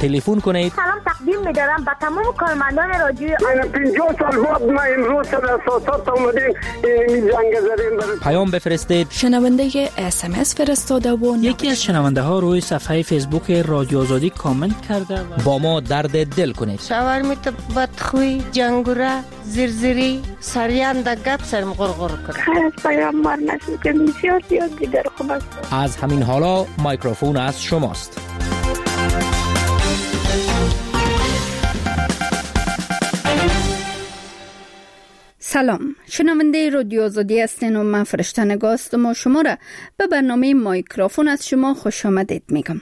تلفن کنید. سلام تقدیم می‌دارم به تمام کارمندان رادیو. 50 سال بعد ما امروز سر اساسات اومدیم این جنگ زدیم. پیام بفرستید. شنونده SMS فرستاده و یکی از شنونده ها روی صفحه فیسبوک رادیو آزادی کامنت کرده و با ما درد دل کنید. شاورمیت بدخوی جنگوره زرزری سریان در گپ سرم غرغر کنه. خیلی پیام مار نشد که بسیار زیاد دیگر خوب است. از همین حالا میکروفون از شماست. سلام، شنونده رادیو آزادی هستین و من فرشته نگاستم و شما را به برنامه میکروفون از شما خوش آمدید میگم.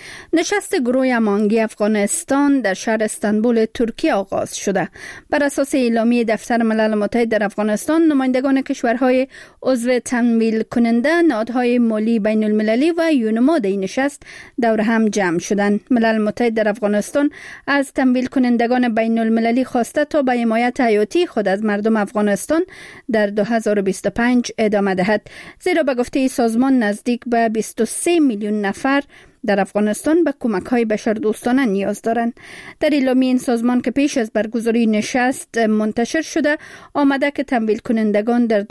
نشست گروه امانگی افغانستان در شهر استانبول ترکیه آغاز شده. بر اساس اعلامیه دفتر ملل متحد در افغانستان، نمایندگان کشورهای عضو تمویل کننده، نهادهای مالی بین المللی و یونماد این نشست دور هم جمع شدند. ملل متحد در افغانستان از تمویل کنندگان بین المللی خواسته تا به حمایت حیاتی خود از مردم افغانستان در 2025 ادامه دهد، زیرا به گفته سازمان نزدیک به 23 میلیون نفر در افغانستان به کمک‌های بشردوستانه نیاز دارند. در اعلامیه این سازمان که پیش از برگزاری نشست منتشر شده، آمده که تمویل کنندگان در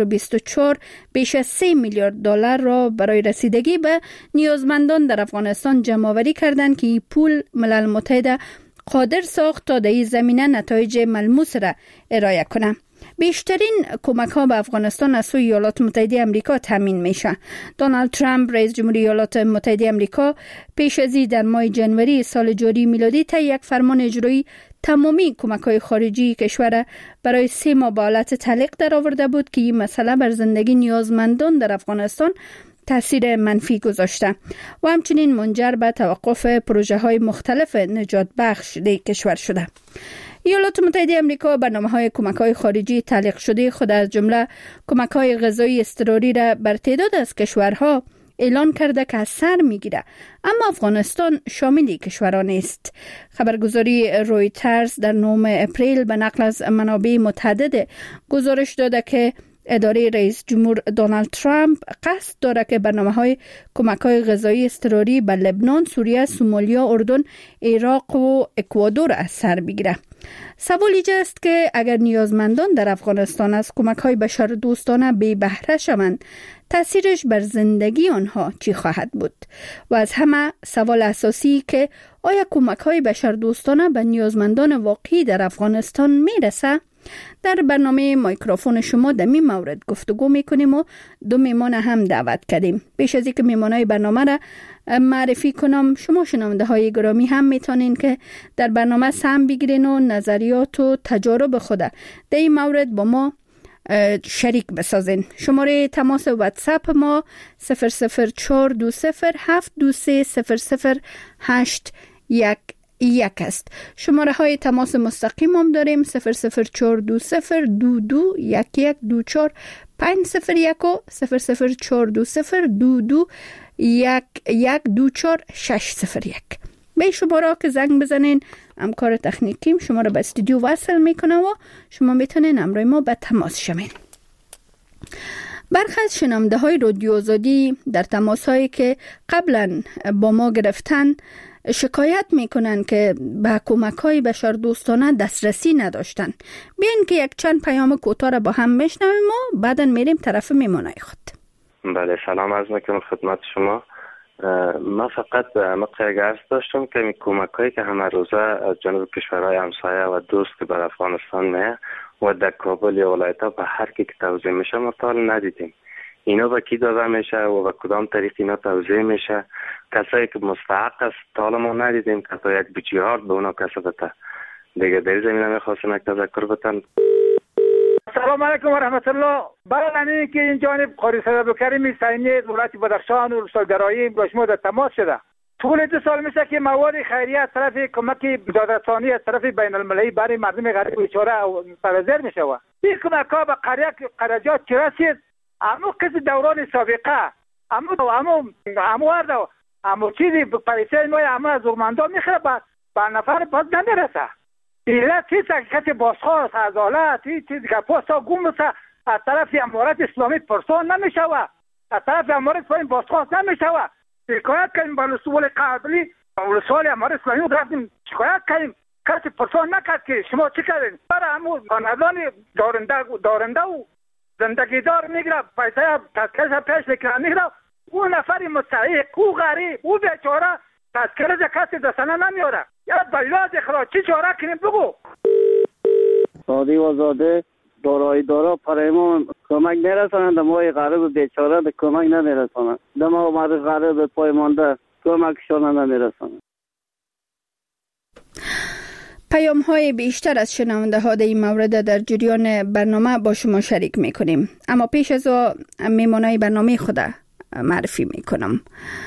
2024 بیش از 3 میلیارد دلار را برای رسیدگی به نیازمندان در افغانستان جمع‌آوری کردند که این پول ملل متحد قادر ساخت تا در این زمینه نتایج ملموس را ارائه کنه. بیشترین کمک ها به افغانستان از سوی ایالات متحده آمریکا تامین میشه. دونالد ترامپ رئیس جمهوری ایالات متحده آمریکا پیش از این در ماه جنوری سال جاری میلادی طی یک فرمان اجرایی تمامی کمک های خارجی کشور برای 3 ماه به حالت تعلیق درآورده بود که این مسئله بر زندگی نیازمندان در افغانستان تاثیر منفی گذاشته و همچنین منجر به توقف پروژه های مختلف نجات بخش در کشور شده. ایالات متحده آمریکا برنامه‌های کمک‌های خارجی تعلیق شده خود از جمله کمک‌های غذایی اضطراری را بر تعداد از کشورها اعلان کرده که از سر می‌گیره، اما افغانستان شامل کشوران است. خبرگزاری رویترز در 9 اپریل به نقل از منابع متعدد گزارش داده که اداره رئیس جمهور دونالد ترامپ قصد داره که برنامه‌های کمک‌های غذایی اضطراری به لبنان، سوریه، سومالیا، اردن، عراق و اکوادور از سر بگیره. سوال اینجاست که اگر نیازمندان در افغانستان از کمک‌های بشردوستانه بی بهره شوند، تأثیرش بر زندگی آنها چی خواهد بود؟ و از همه سوال اساسی که آیا کمک‌های بشردوستانه به نیازمندان واقعی در افغانستان میرسه؟ در برنامه میکروفون شما در این مورد گفتگو میکنیم و 2 میمان هم دعوت کردیم. پیش از اینکه میمانای برنامه را معرفی کنم، شما شنونده های گرامی هم میتونین که در برنامه سهم بگیرین و نظریات و تجارب خود در این مورد با ما شریک بسازین. شماره تماس واتساپ ما 0042072000811 است. شماره های تماس مستقیم هم داریم 00420221124 501 و 00420221124 به شماره که زنگ بزنین، همکار تکنیکیم شما را به استودیو وصل میکنه و شما میتونین همراه ما به تماس شوین. برخی از شنونده های رادیو آزادی در تماس هایی که قبلا با ما گرفتن شکایت میکنن که به کمک های بشردوستانه دسترسی نداشتن. بیاین که یک چند پیام کوتاه را با هم بشنویم و بعداً میریم طرف میمانای خود. بله، سلام عرض میکنم خدمت شما. من فقط یک عرض داشتم که کمک هایی که همه روزه از جانب کشورهای همسایه و دوست که بر افغانستان میه و در کابل یا ولایت ها به هر کی که توزیع میشه ما تا ندیدیم. اینا به کی داده میشه و به کدام طریق اینا توزیع میشه؟ کسایی که مستحق است تا ما ندیدیم که تا یک بچیارد به اونا کسا بده. دیگه در زمینه میخواستم یک تذکر بتن. سلام علیکم و رحمت الله. برای که این جانب قاری صدابکریم سینی دولت بدخشان و رسالگرایی با شما در تماس شده. طول 2 سال میشه که مواد خیریه از طرف کمک دادرسانی از طرف بین المللی برای مردم غریب بیچاره پذیر میشه. این کمک ها به قریجات چه رسید؟ امو کسی دوران سابقه امو چیزی پریسه ما امو از ارماندا میخوره به نفر باز نمیرسه. ایلت چیز کسی بازخواست از آلت چیزی که پاستا گم بسه از طرف امارت اسلامی پرسان نمیشوه، از طرف امارت اسلامی بازخواست نمیشوه. شکایت کنیم با رسول قبلی ولسوالی امارت اسلامی رفتیم شکایت کردیم، کسی پرسان نکرد که شما چی کردین. برای همون خاندان دارنده و زندگی دار میگیره، پیسه تذکرش پیش میکنه میگیره. اون نفری مستحق، او غریب، او بیچاره تذکرش کسی دستانه نمیاره. یا بلاد خدا چی چاره کنیم بگو. سادی و زاده دارایی دارا پرایمون کمک نرسانند، ما غریب بیچاره به کمک نمیرسانند. ما مرد غریب پای مانده کمکشان نمیرسانند. پیام های بیشتر از شنونده ها در این مورد در جریان برنامه با شما شریک میکنیم، اما پیش از میمونای برنامه خود معرفی میکنم.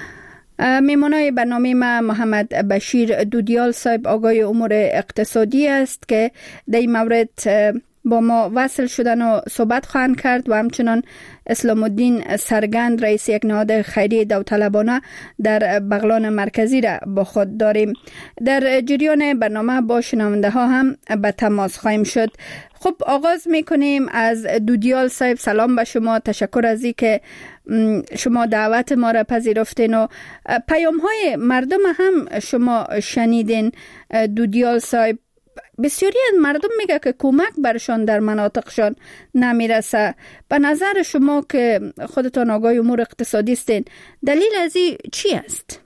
میمونای برنامه ما محمد بشیر دودیال صاحب آقای امور اقتصادی است که در این مورد با ما وصل شدن و صحبت خواهند کرد و همچنان اسلام الدین سرگند رئیس یک نهاد خیریه داوطلبانه در بغلان مرکزی را با خود داریم. در جریان برنامه با شنونده ها هم به تماس خواهیم شد. خب آغاز میکنیم از دودیال صاحب. سلام به شما، تشکر از این که شما دعوت ما را پذیرفتین و پیام های مردم هم شما شنیدین. دودیال صاحب، بسیاری از مردم میگه که کمک برشان در مناطقشان نمیرسه. به نظر شما که خودتان آقای امور اقتصادی هستین، دلیل از این چی است؟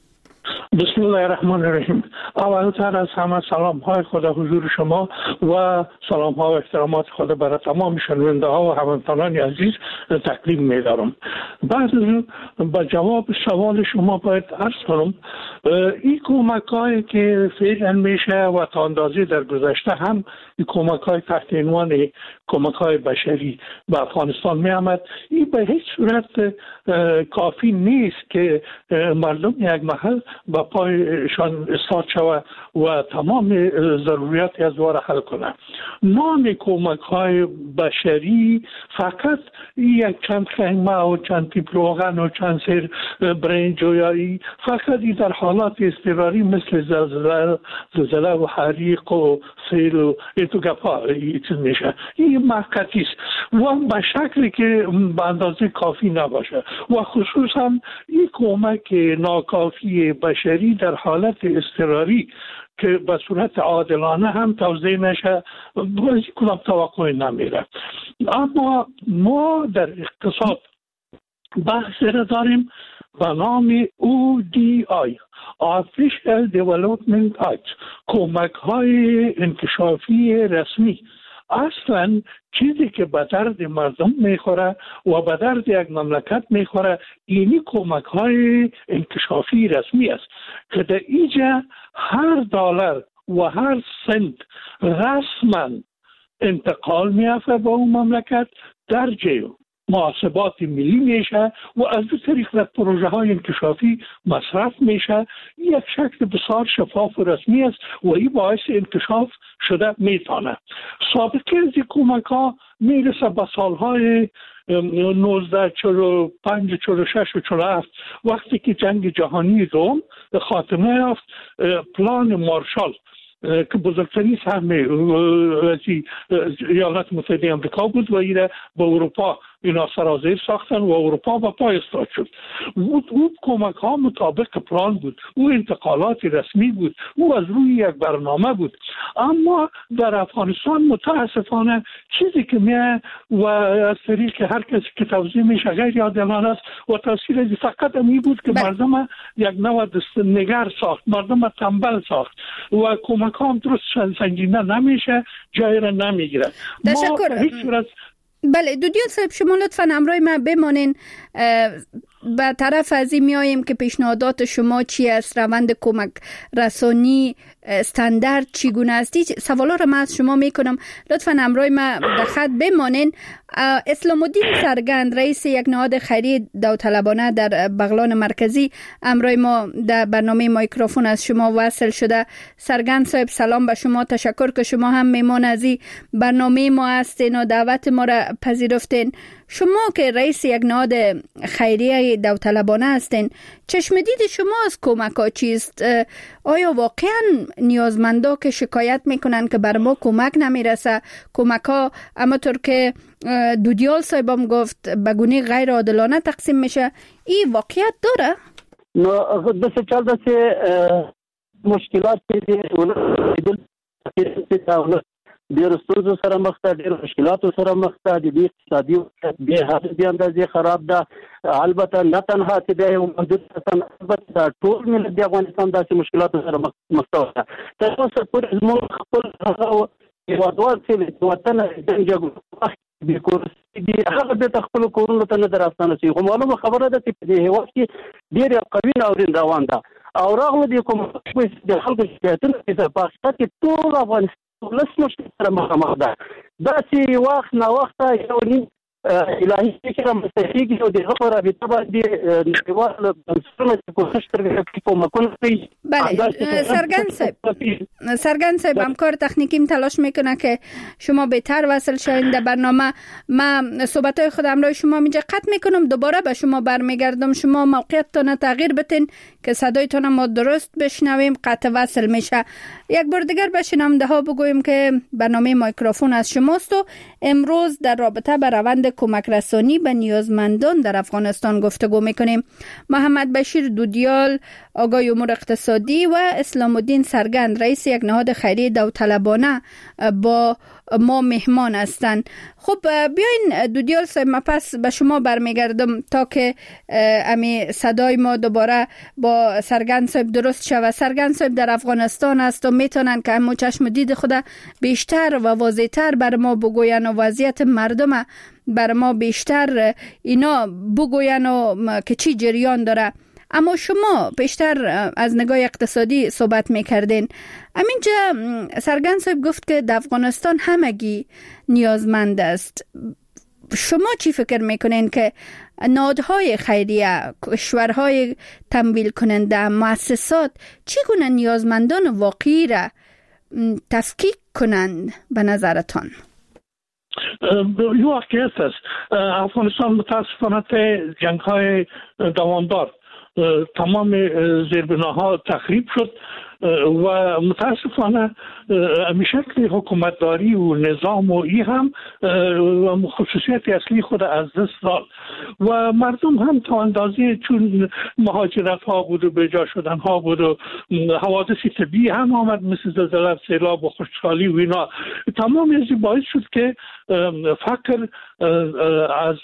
بسم الله الرحمن الرحیم. اولتر از همه سلام های خدا حضور شما و سلام ها و احترامات خدا برای تمام شنونده ها و هموطنان عزیز تقدیم می‌دارم. بعد با جواب سوال شما باید عرض کنم این کمک هایی که فعلا میشه و تا اندازه در گذشته هم این کمک های تحت عنوان کمک های بشری به افغانستان می آمد، این به هیچ صورت کافی نیست که مردم یک محل با پایشان استاد شود و تمام ضروریات از وار حل کنه. نام کمک های بشری فقط یک چند خیمه و چند تیپ روغن و چند سیر برنج و یا فقط در حالات اضطراری مثل زلزله و حریق و سیل و ایتو گپا چیز میشه. این محکتی است و به شکلی که به اندازه کافی نباشه و خصوصا این کمک ناکافی بشری در حالت اضطراری که به صورت عادلانه هم توزیع نشه باید کدام توقع نمیره. اما ما در اقتصاد بحث را داریم به نام ODI Official Development Act، کمک های انکشافی رسمی. اصلا چیزی که به درد مردم میخوره و به درد یک مملکت میخوره اینی کمک های انکشافی رسمی است که در اینجا هر دلار و هر سنت رسما انتقال میافته به اون مملکت در جیب محاسبات ملی میشه و از دو طریق در پروژه های انکشافی مصرف میشه. یک شکل بسیار شفاف و رسمی است و این باعث انکشاف شده میتونه. سابقه از این کمک ها میرسه به سالهای 19 45 46 و 47 وقتی که جنگ جهانی دوم خاتمه یافت. پلان مارشال که بزرگترین سهم ایالات متحده آمریکا بود و ایره به اروپا اینا سرازیر ساختن و اروپا با پای استاد شد. او کمک ها مطابق پلان بود، او انتقالات رسمی بود، او از روی یک برنامه بود. اما در افغانستان متاسفانه چیزی که میه و از طریق هر کسی که توضیح میشه غیر عادلانه است و تاثیر از فقط می بود که مردم یک نوع نگر ساخت، مردم تنبل ساخت و کمک ها هم درست سنجیده نمیشه، جای را نمیگیره. تشکر. بله دودیال صاحب، شما لطفاً همراه ما بمانین. به طرف از این میاییم که پیشنهادات شما چی است، روند کمک رسانی استاندارد چگونه است. سوالا را من از شما میکنم، لطفاً همراه ما در خط بمانین. اسلام الدین سرگند رئیس یک نهاد خیریه داوطلبانه در بغلان مرکزی همراه ما در برنامه مایکروفون از شما وصل شده. سرگند صاحب سلام به شما، تشکر که شما هم میمان از این برنامه ما هستین و دعوت ما را پذیرفتین. شما که رئیس یک نهاد خیریه داوطلبانه هستین، چشم دید شما از کمک ها چیست؟ آیا واقعا نیازمندا که شکایت میکنن که بر ما کمک نمیرسه، کمک ها همونطور که دودیال صاحبم گفت به گونه غیر عادلانه تقسیم میشه، این واقعیت داره؟ نو د څه چل د مشکلات ډېر ستونزو سره مخ ته، ډېر مشکلاتو سره مخ ته، د دې اقتصادي بې حدې اندازې خراب ده. البته نه تنها چې د یو محدود کسان، البته ټول ملت د افغانستان داسې مشکلاتو سره مخ ته. تر اوسه پورې زموږ خپل هغه هېوادوال چې وطن جنګ جګړو د کورسي دي، هغه بیرته خپلو کورونو ته نه در راستانه شي. خو معلومه خبره ده چې په دې هېواد کې ډېر قوي ناورین روان ده او راغله د حکومت د خلکو شکایتونه چې په حقیقت کې ټول افغانستان لس مشکل سره مخامخ ده. دا چې وخت نا وخت یو نیم الهي فکر مستحقیږي او د هغه رابطه باندې نړیوال بنسټونه چې کوشش کوي کومکونه کوي. بله سرگن صاحب همکار تکنیکیم تلاش میکنه که شما بهتر وصل شوین در برنامه. ما صحبت‌های خود همراه شما اینجا قطع میکنم، دوباره به شما برمیگردم. شما موقعیتتون تغییر بتین که صدایتون ما درست بشنویم، قطع وصل میشه. یک بار دیگر به شنونده ها بگویم که برنامه مایکروفون از شماست و امروز در رابطه با روند کمک رسانی به نیازمندان در افغانستان گفتگو میکنیم. محمد بشیر دودیال، آگاه امور اقتصادی، و اسلام الدین سرگند، رئیس یک نهاد خیریه داوطلبانه با ما مهمان هستند. خب بیاین دودیال صاحب، ما پس به شما برمیگردم تا که امی صدای ما دوباره با سرگند صاحب درست شود. سرگند صاحب در افغانستان است و میتونن که همو چشم دید خود بیشتر و واضح‌تر بر ما بگوین و وضعیت مردم بر ما بیشتر اینا بگوین و که چی جریان داره. اما شما بیشتر از نگاه اقتصادی صحبت میکردین. همینجا سرگند صاحب گفت که در افغانستان همگی نیازمند است. شما چی فکر میکنین که نهادهای خیریه، کشورهای تمویل کننده، مؤسسات چگونه نیازمندان واقعی را تفکیک کنند به نظرتان؟ یو واقعیت است. افغانستان متاسفانه جنگ‌های دوامدار تمام زیربناها تخریب شد و متاسفانه شکل حکومتداری و نظام و ای هم خصوصیت اصلی خود از دست داد و مردم هم تا اندازه چون مهاجرت ها بود و بجا شدن ها بود و حوادث طبیعی هم آمد مثل زلزله، سیلاب و خشکسالی و اینا، تمام این باعث شد که فقر از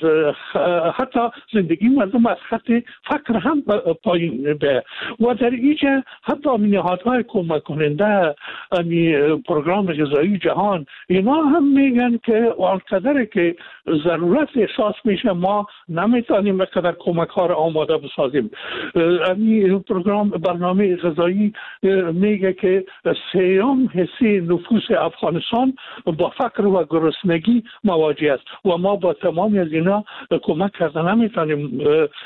حتی زندگی مردم از خط فقر هم پایین به و در اینجا حتی نهادهای کمک کننده، پروگرام غذایی جهان، اینا هم میگن که آنقدر که ضرورت احساس میشه ما نمیتونیم بقدر کمک ها را آماده بسازیم. پروگرام برنامه غذایی میگه که 3% نفوس افغانستان با فقر و گرسنگی مواجه است و ما با تمامی از اینا کمک کرده نمیتونیم.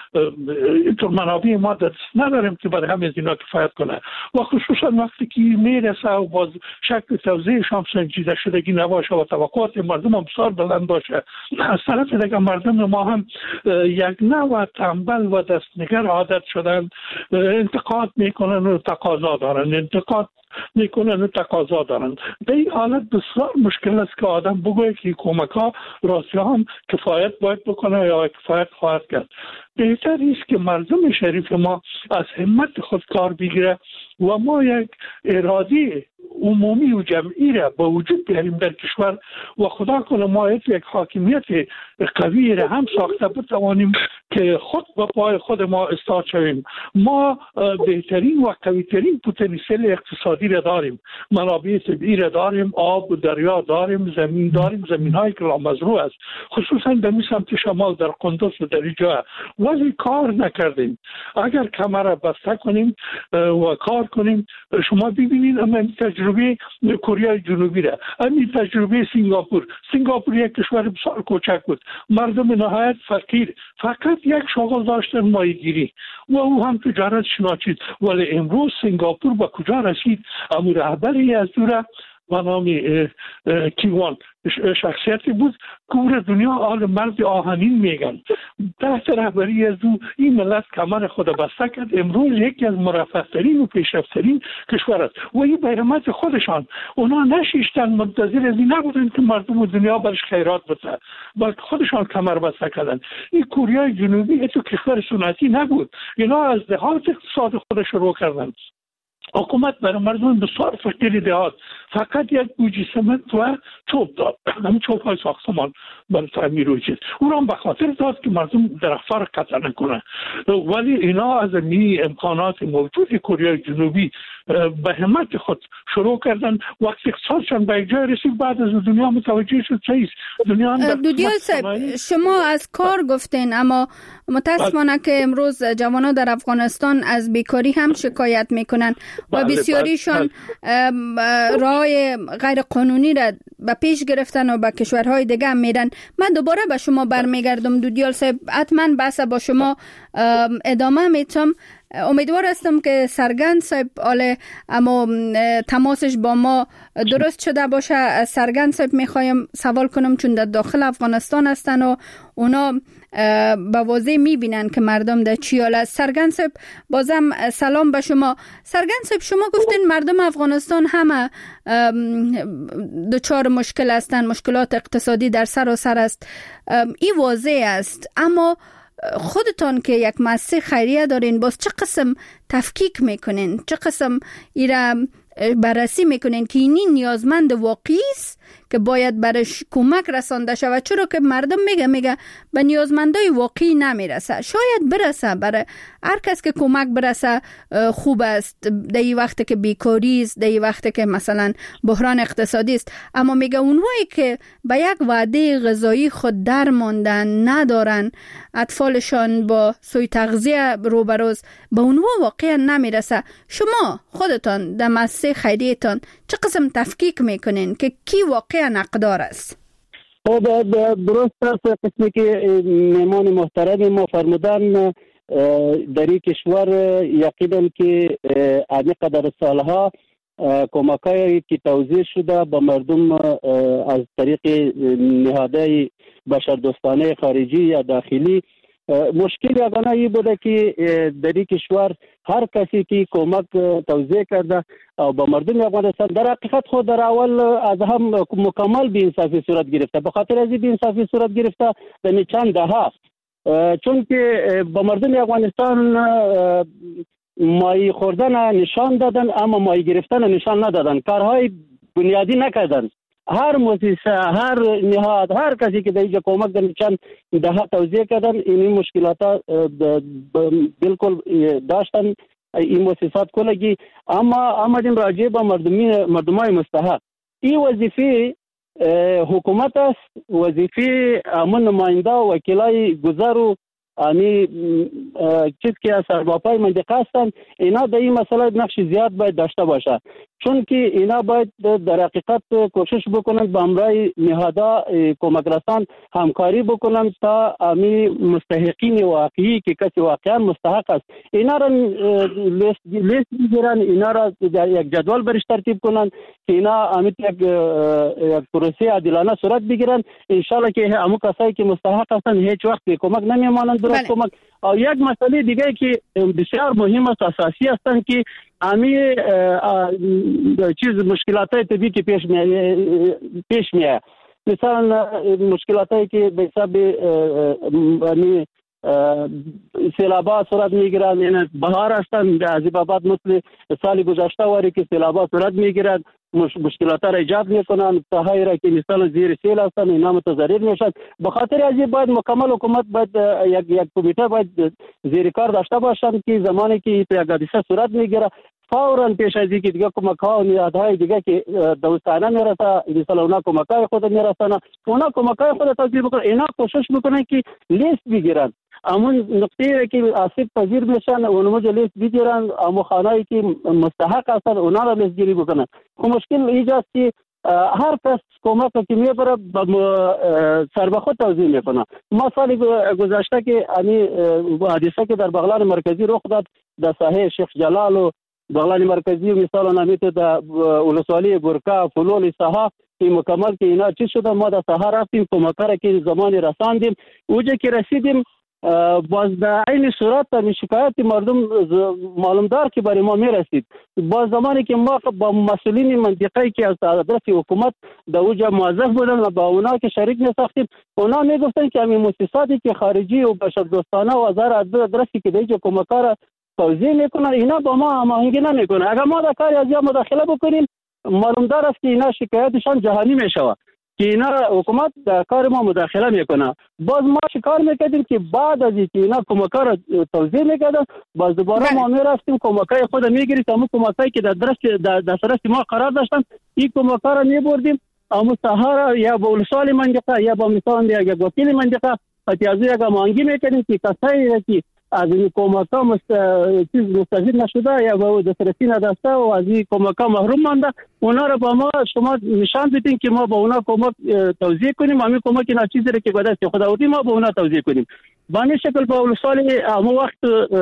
اینطور منابع ما دست نداریم که برای همه از اینا کفایت کنه و خصوصا وقتی که میرسه و باز شکل توزیعش هم سنجیده شدگی نباشه و توقعات مردم هم بسیار بلند باشه. از طرف دیگه مردم ما هم یک نوع تنبل و دستنگر عادت شدن، انتقاد میکنن و تقاضا دارن، انتقاد میکنن و تقاضا دارن. به این حالت بسیار مشکل است که آدم بگوید که کمک ها راستی هم کفایت باید بکنه یا کفایت خواهد کرد. بهتر است که مردم شریف ما از همت خود کار بگیره و ما یک اراده عمومی و جمعی را با وجود بیاریم در کشور و خدا کنه ما یک حاکمیت قوی را هم ساخته بتوانیم که خود با پای خود ما استاد شویم. ما بهترین و قویترین پتانسیل اقتصادی را داریم، منابع طبیعی را داریم، آب و دریا داریم، زمین داریم، زمین‌های که لامزروع است، خصوصا در سمت شمال در قندوز و در اینجا، ولی کار نکردیم. اگر کمر را بسته کنیم و کار کنیم، شما ببینید همین تجربه کره جنوبی را، همین تجربه سنگاپور یک کشور بسیار کوچک بود، مردم نهایت فقیر، فقط یک شغل داشتن ماهیگیری و او هم تجارت شناچید. ولی امروز سنگاپور با کجا رسید؟ امو رهبری از دوره به نام کیوان شخصیتی بود که او را دنیا آل مرد آهنین میگن. تحت رهبری از او این ملت کمر خود بسته کرد. امروز یکی از مرفه‌ترین و پیشرفته‌ترین کشور است و این به رحمت خودشان. اونا نشیشتن، منتظر از این نبودن که مردم دنیا برش خیرات بده، بلکه خودشان کمر بسته کردن. این کره جنوبی تو کشور سنتی نبود، اینا از دهات اقتصاد خودش شروع کردن. حکومت برای مردم بسیار فقیر دهات فقط یک بوجی سمنت و چوب داد، همین چوب های ساختمان برای تعمیر و چیز او را به خاطر داد که مردم درخت‌ها را قطع نکنه. ولی اینا از این امکانات موجود کره جنوبی به همت خود شروع کردن. وقتی اقتصادشان به یک جای رسید بعد از دنیا متوجه شد چیست دنیا. دودیال صاحب شما از کار گفتین، اما متاسفانه که امروز جوانان در افغانستان از بیکاری هم شکایت میکنن و بسیاریشان راه غیر قانونی را به پیش گرفتن و به کشورهای دیگه هم میرن. من دوباره به شما برمیگردم دودیال صاحب، حتما بحث با شما ادامه میتم. امیدوار هستم که سرگند صاحب اما تماسش با ما درست شده باشه. از سرگند صاحب میخوایم سوال کنم چون در داخل افغانستان هستن و اونا به واضح میبینن که مردم در چی حال است. سرگند صاحب بازم سلام به شما. سرگند صاحب شما گفتین مردم افغانستان همه دچار مشکل هستن، مشکلات اقتصادی در سراسر است، این واضح است، اما خودتان که یک مؤسسه خیریه دارین باز چه قسم تفکیک میکنین، چه قسم ایرا بررسی میکنین که اینی نیازمند واقعی است که باید برش کمک رسانده شود؟ چرا که مردم میگه به نیازمندای واقعی نمیرسه. شاید برسه، برای هر کس که کمک برسه خوب است در این وقت که بیکاری است، در این وقت که مثلا بحران اقتصادی است، اما میگه اونهایی که به یک وعده غذایی خود در ماندن، ندارن، اطفالشان با سوء تغذیه روبروز، به اونها واقعا نمیرسه. شما خودتان در مؤسسه خیریتان چه قسم تفکیک میکنین که کی واقعا حقدار است؟ درست است قسمی که مهمان محترم ما فرمودن. در این کشور یقینا که همین قدر سالها کمکایی که توزیع شده به مردم از طریق نهادهای بشردوستانه خارجی یا داخلی، مشکل یگانه ای بوده که در این کشور هر کسی که کمک توزیع کرده و به مردم افغانستان در حقیقت خود در اول از هم مکمل بی‌انصافی صورت گرفته. به خاطر از این بی‌انصافی صورت گرفته در چند دهه، چون که به مردم افغانستان مایی خوردن نشان دادن اما مایی گرفتن نشان ندادن، کارهای بنیادی نکردن. هر مؤسسه، هر نهاد، هر کسی که در اینجا کمک در چند دهه توزیع کردن، این مشکلات بالکل داشتن این مؤسسات کلگی. اما آمدیم راجع به مردمای مستحق. این وظیفه حکومت است، وظیفه امون نماینده و وکیلای گذر و چیز که از سرباپای منطقه هستند، اینا در این مسئله نقش زیاد باید داشته باشه، چون که اینا باید در حقیقت کوشش بکنند با همراه نهادها کمک رسان همکاری بکنند تا امی مستحقین واقعی که کسی واقعا مستحق است اینا را لیست بگیرن، اینا را در یک جدول برش ترتیب کنند که اینا امی یک پروسه عادلانه صورت بگیرن. انشالله که همون کسایی که مستحق هستند هیچ وقت به کمک نمیمانند درست کمک. و یک مسئله دیگه که بسیار مهم است، اساسی هستند که امی چیز مشکلات طبیعی که پیش میاد، مثلا مشکلات که به حساب سیلابا صورت میگیرند، این بهار هستند از بعد مثل سال گذشته واری که سیلابا صورت میگیرند، مشکلات را ایجاد میکنند، ساحایی را که مثلا زیر سیل هستند اینا متضرر میشن. به خاطر از این باید مکمل حکومت باید یک کمیته باید زیر کار داشته باشند که زمانی که یک حادثه صورت میگیره فوراً پیش از اینکه دیگه کمک‌ها و نهادهای دیگه که دوستانه میرسه، مثلا اونا کمک‌های خود میرسن، اونا کمک‌های خود توزیع بکنن، اینا کوشش میکنن که لیست بگیرن همون نقطه‌ای که آسیب پذیر میشن اونمو لیست بگیرن، اما خانه‌ای که مستحق هستن اونا را لیست گیری بکنن. خب مشکل اینجاست که هر کس کمک که میبره سر به خود توزیع میکنه. ما سال گذشته که حادثه که در بغلان مرکزی رخ داد در ساحه شیخ جلال و بغلان مرکزی مثلا نمیته در ولسوالی گورکا فلول ساحه که مکمل که اینا چی شده ما در ساحه رفتیم کمکاره که زمانی رساندیم اوجه که رسیدیم باز در این صورت تا شکایت مردم معلومدار که برای ما می رسید باز زمانی که ما با مسئولین منطقه‌ای که از آدرس حکومت در اوجه موظف بودن و با اونا که شریک می ساختیم اونا می گفتن که همین مؤسساتی که خارجی و بشردوستانه و هزار آدرسی که در اینجا کمکاره توزیع میکنن اینا با ما هماهنگی نمیکنه اگر ما در کاری از یا مداخله بکنیم معلومدار است که اینا شکایتشان جهانی میشود که اینا حکومت در کار ما مداخله میکنه باز ما شکار میکردیم که بعد از اینکه اینا کمک‌ها را توزیع میکردن باز دوباره ما میرفتیم کمک‌های خود میگیریم همون کمک‌هایی که در دسترس ما قرار داشتن این کمک‌ها را میبردیم همون ساحه یا با ولسوالی منطقه یا با مثلا یک وکیل منطقه اتیازی یک مانگی میکردیم که کسایی که از این کمک‌ها مستفید نشده یا به دسترسی نداشته و از این کمک‌ها محروم مانده اونا رو با ما شما نشان بدین که ما با اونا کمک توزیع کنیم همین کمک اینا چیزی رو که به دست خود آوردیم ما با اونا توزیع کنیم با این شکل با ولسوالی همون وقت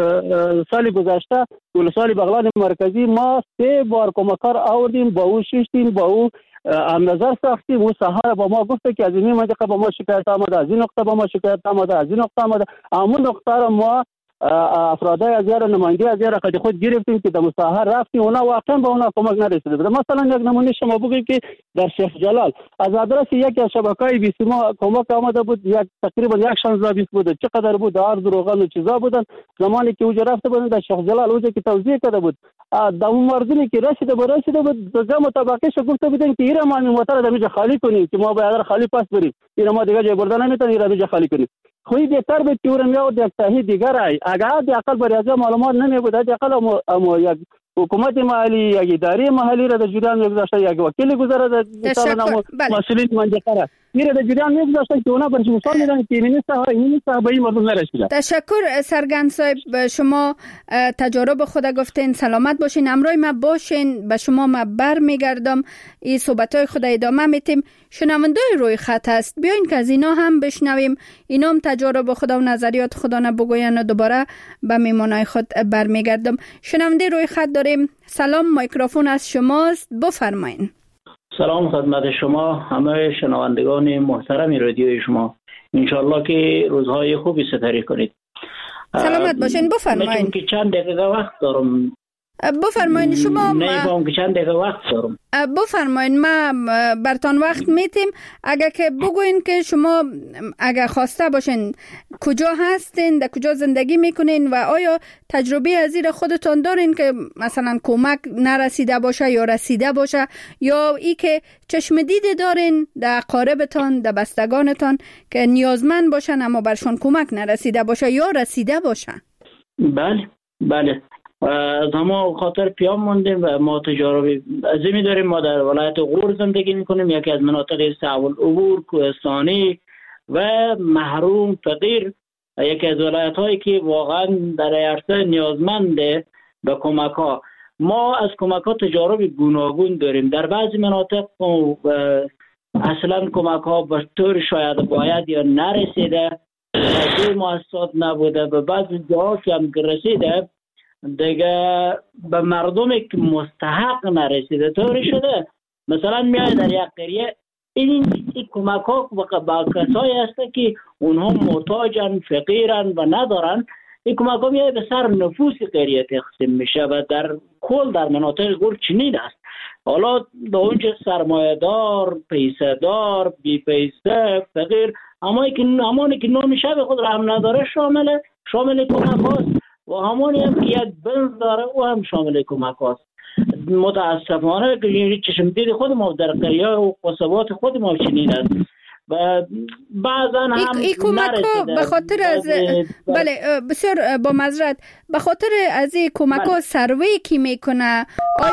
سال گذشته ولسوالی بغلان مرکزی ما 3 بار کمک‌ها آوردیم با او شیشتیم با او هم نظر ساختیم و ساحه با ما گفته که از این منطقه با ما شکایت آمده از این نقطه با ما شکایت آمده از این نقطه آمده همون نقطه را ما افرادای از یار نماینده از یار خود خود گرفتیم که در مساحه رفتیم اونا واقعا با اونا کمک نرسیده بود مثلا یک نمونه شما بگویم که در شیخ جلال از آدرس یک از شبکه‌های بیسیما کمک آمده بود یک تقریبا 116 بود چقدر بود ارز روغن و چیزا بودن زمانی که اونجا رفته بودن در شیخ جلال اونجا که توزیع کرده بود در اون مردمی که رسیده بود دو جمع طبقه‌اش گفته بودن که اینا ما موتر در خالی کنیم که ما باید خالی پاس بریم اینا ما دیگه جای بردن نمیتونیم اینا خالی کنیم خوی بهتر بود که اون میاد یک تحقیق دیگر ای اگر حداقل برای از معلومات نمیبود حداقل یک حکومت محلی یک اداره محلی را در جریان میگذاشته یک وکیل گذاره در مسئولین منطقه را میره در جریان میگذاشته که اونا برش مثال میدن که این صاحب این مردم نرسیده. تشکر سرگند صاحب شما تجارب خود گفتین سلامت باشین امروز ما باشین به شما ما برمیگردم این صحبت‌های خود ادامه میتیم شنوندای روی خط است بیاین که از اینا هم بشنویم اینا هم تجارب خود و نظریات خود بگوین و دوباره به میمونای خود برمیگردم. شنونده روی خط داریم. سلام میکروفون از شماست بفرمایین. سلام خدمت شما همه شنوندگان محترم رادیوی شما انشالله که روزهای خوبی سپری کنید. سلامت باشین بفرمایین. که چند دقیقه وقت دارم بفرمایین شما نمی‌فهم که چند دقیقه وقت دارم بفرمایین ما برتان وقت میتیم اگر که بگوین که شما اگر خواسته باشین کجا هستین در کجا زندگی میکنین و آیا تجربه از این خودتان دارین که مثلا کمک نرسیده باشه یا رسیده باشه یا ای که چشم دیده دارین در اقاربتان در بستگانتان که نیازمند باشن اما برشون کمک نرسیده باشه یا رسیده باشه؟ بله از همه خاطر پیام موندیم و ما تجارب عظیمی داریم. ما در ولایت غور زندگی میکنیم یکی از مناطق صعب العبور کوهستانی و محروم فقیر یکی از ولایت هایی که واقعا در عرصه نیازمنده به کمک ها. ما از کمک ها تجارب گوناگون داریم. در بعضی مناطق اصلا کمک ها به طور شاید باید یا نرسیده و مؤسسات نبوده به بعضی جاها که هم رسیده دیگه به مردمی که مستحق نرسیده طوری شده. مثلا میاد در یک قریه این کمک ها با کسایی هست که اونها محتاجن فقیرن و ندارن این کمک ها میاد به سر نفوس قریه تقسیم میشه و در کل در مناطق غور چنین است. حالا در اونجا سرمایه دار پیسه دار بی پیسه فقیر همانی که نام شب خود را هم نداره شامل کمک هاست و همانی هم که یک بنز داره او هم شامل کمک هاست. متاسفانه که چشم دید خود ما در قریه و قصبات خود ما چنین است و بعضا هم این کمک ها به خاطر از بله بسیار با معذرت به خاطر از این کمک ها سروی کی میکنه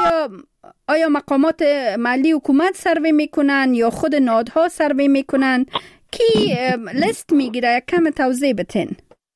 آیا مقامات محلی حکومت سروی میکنن یا خود نهادها سروی میکنن کی لیست میگیره کم توضیح بتین؟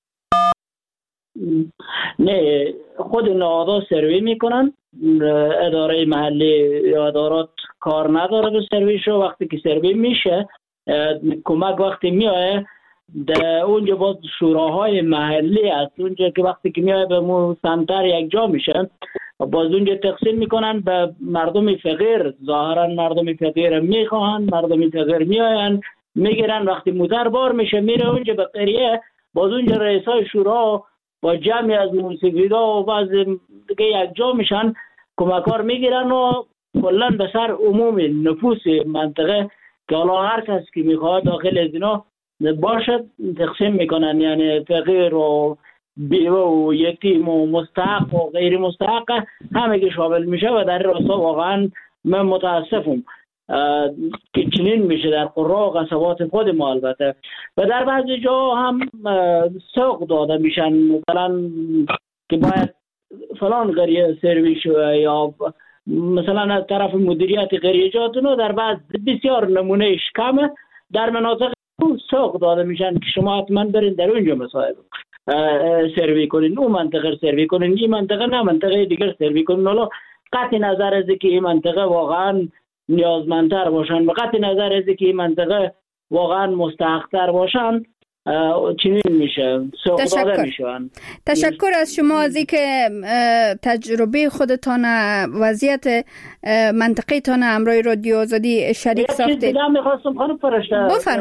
نه خود نهادها سروی میکنن اداره محلی یا ادارات کار نداره به سرویش و وقتی که سروی میشه کمک وقتی میایه در اونجا باز شوراهای محلی هست اونجا که وقتی که میایه به مو سمتر یک جا میشه باز اونجا تقسیم میکنن به مردم فقیر. ظاهرا مردم فقیر میخوان، مردم فقیر میآین میگیرن، وقتی موتر بار میشه میره اونجا به قریه، باز اونجا رئیسای شورا با جمعی از موسیقیدا و بعض دیگه یک جا میشن، کمکار میگیرن و کلا به سر عموم نفوس منطقه که حالا هر کس که میخواد داخل از اینا باشد تقسیم میکنن، یعنی فقیر و بیوه و یتیم و مستحق و غیر مستحق همه که شامل میشه. و در راستا واقعا من متاسفم که چنین میشه در قرى و قصبات خود ما البته. و در بعضی جا هم سوق داده میشن، مثلا که باید فلان قریه سرویس شوه، یا مثلا از طرف مدیریت قریجات در بعض بسیار نمونهش کمه در مناطق سوق داده میشن که شما حتما برین در اونجا مسائل سروی کنین، اون منطقه سروی کنین، این منطقه نه منطقه دیگر سروی کنین. حالا قطع نظر از که این منطقه واقعا نیازمندتر باشن و قطع نظر از که این منطقه واقعا مستحق‌تر باشن چنین میشه، سوق داده میشن. تشکر از شما از اینکه تجربه خودتان، وضعیت منطقه تان همراه رادیو آزادی شریک ساختید. دیگه میخواستم خانم فرشته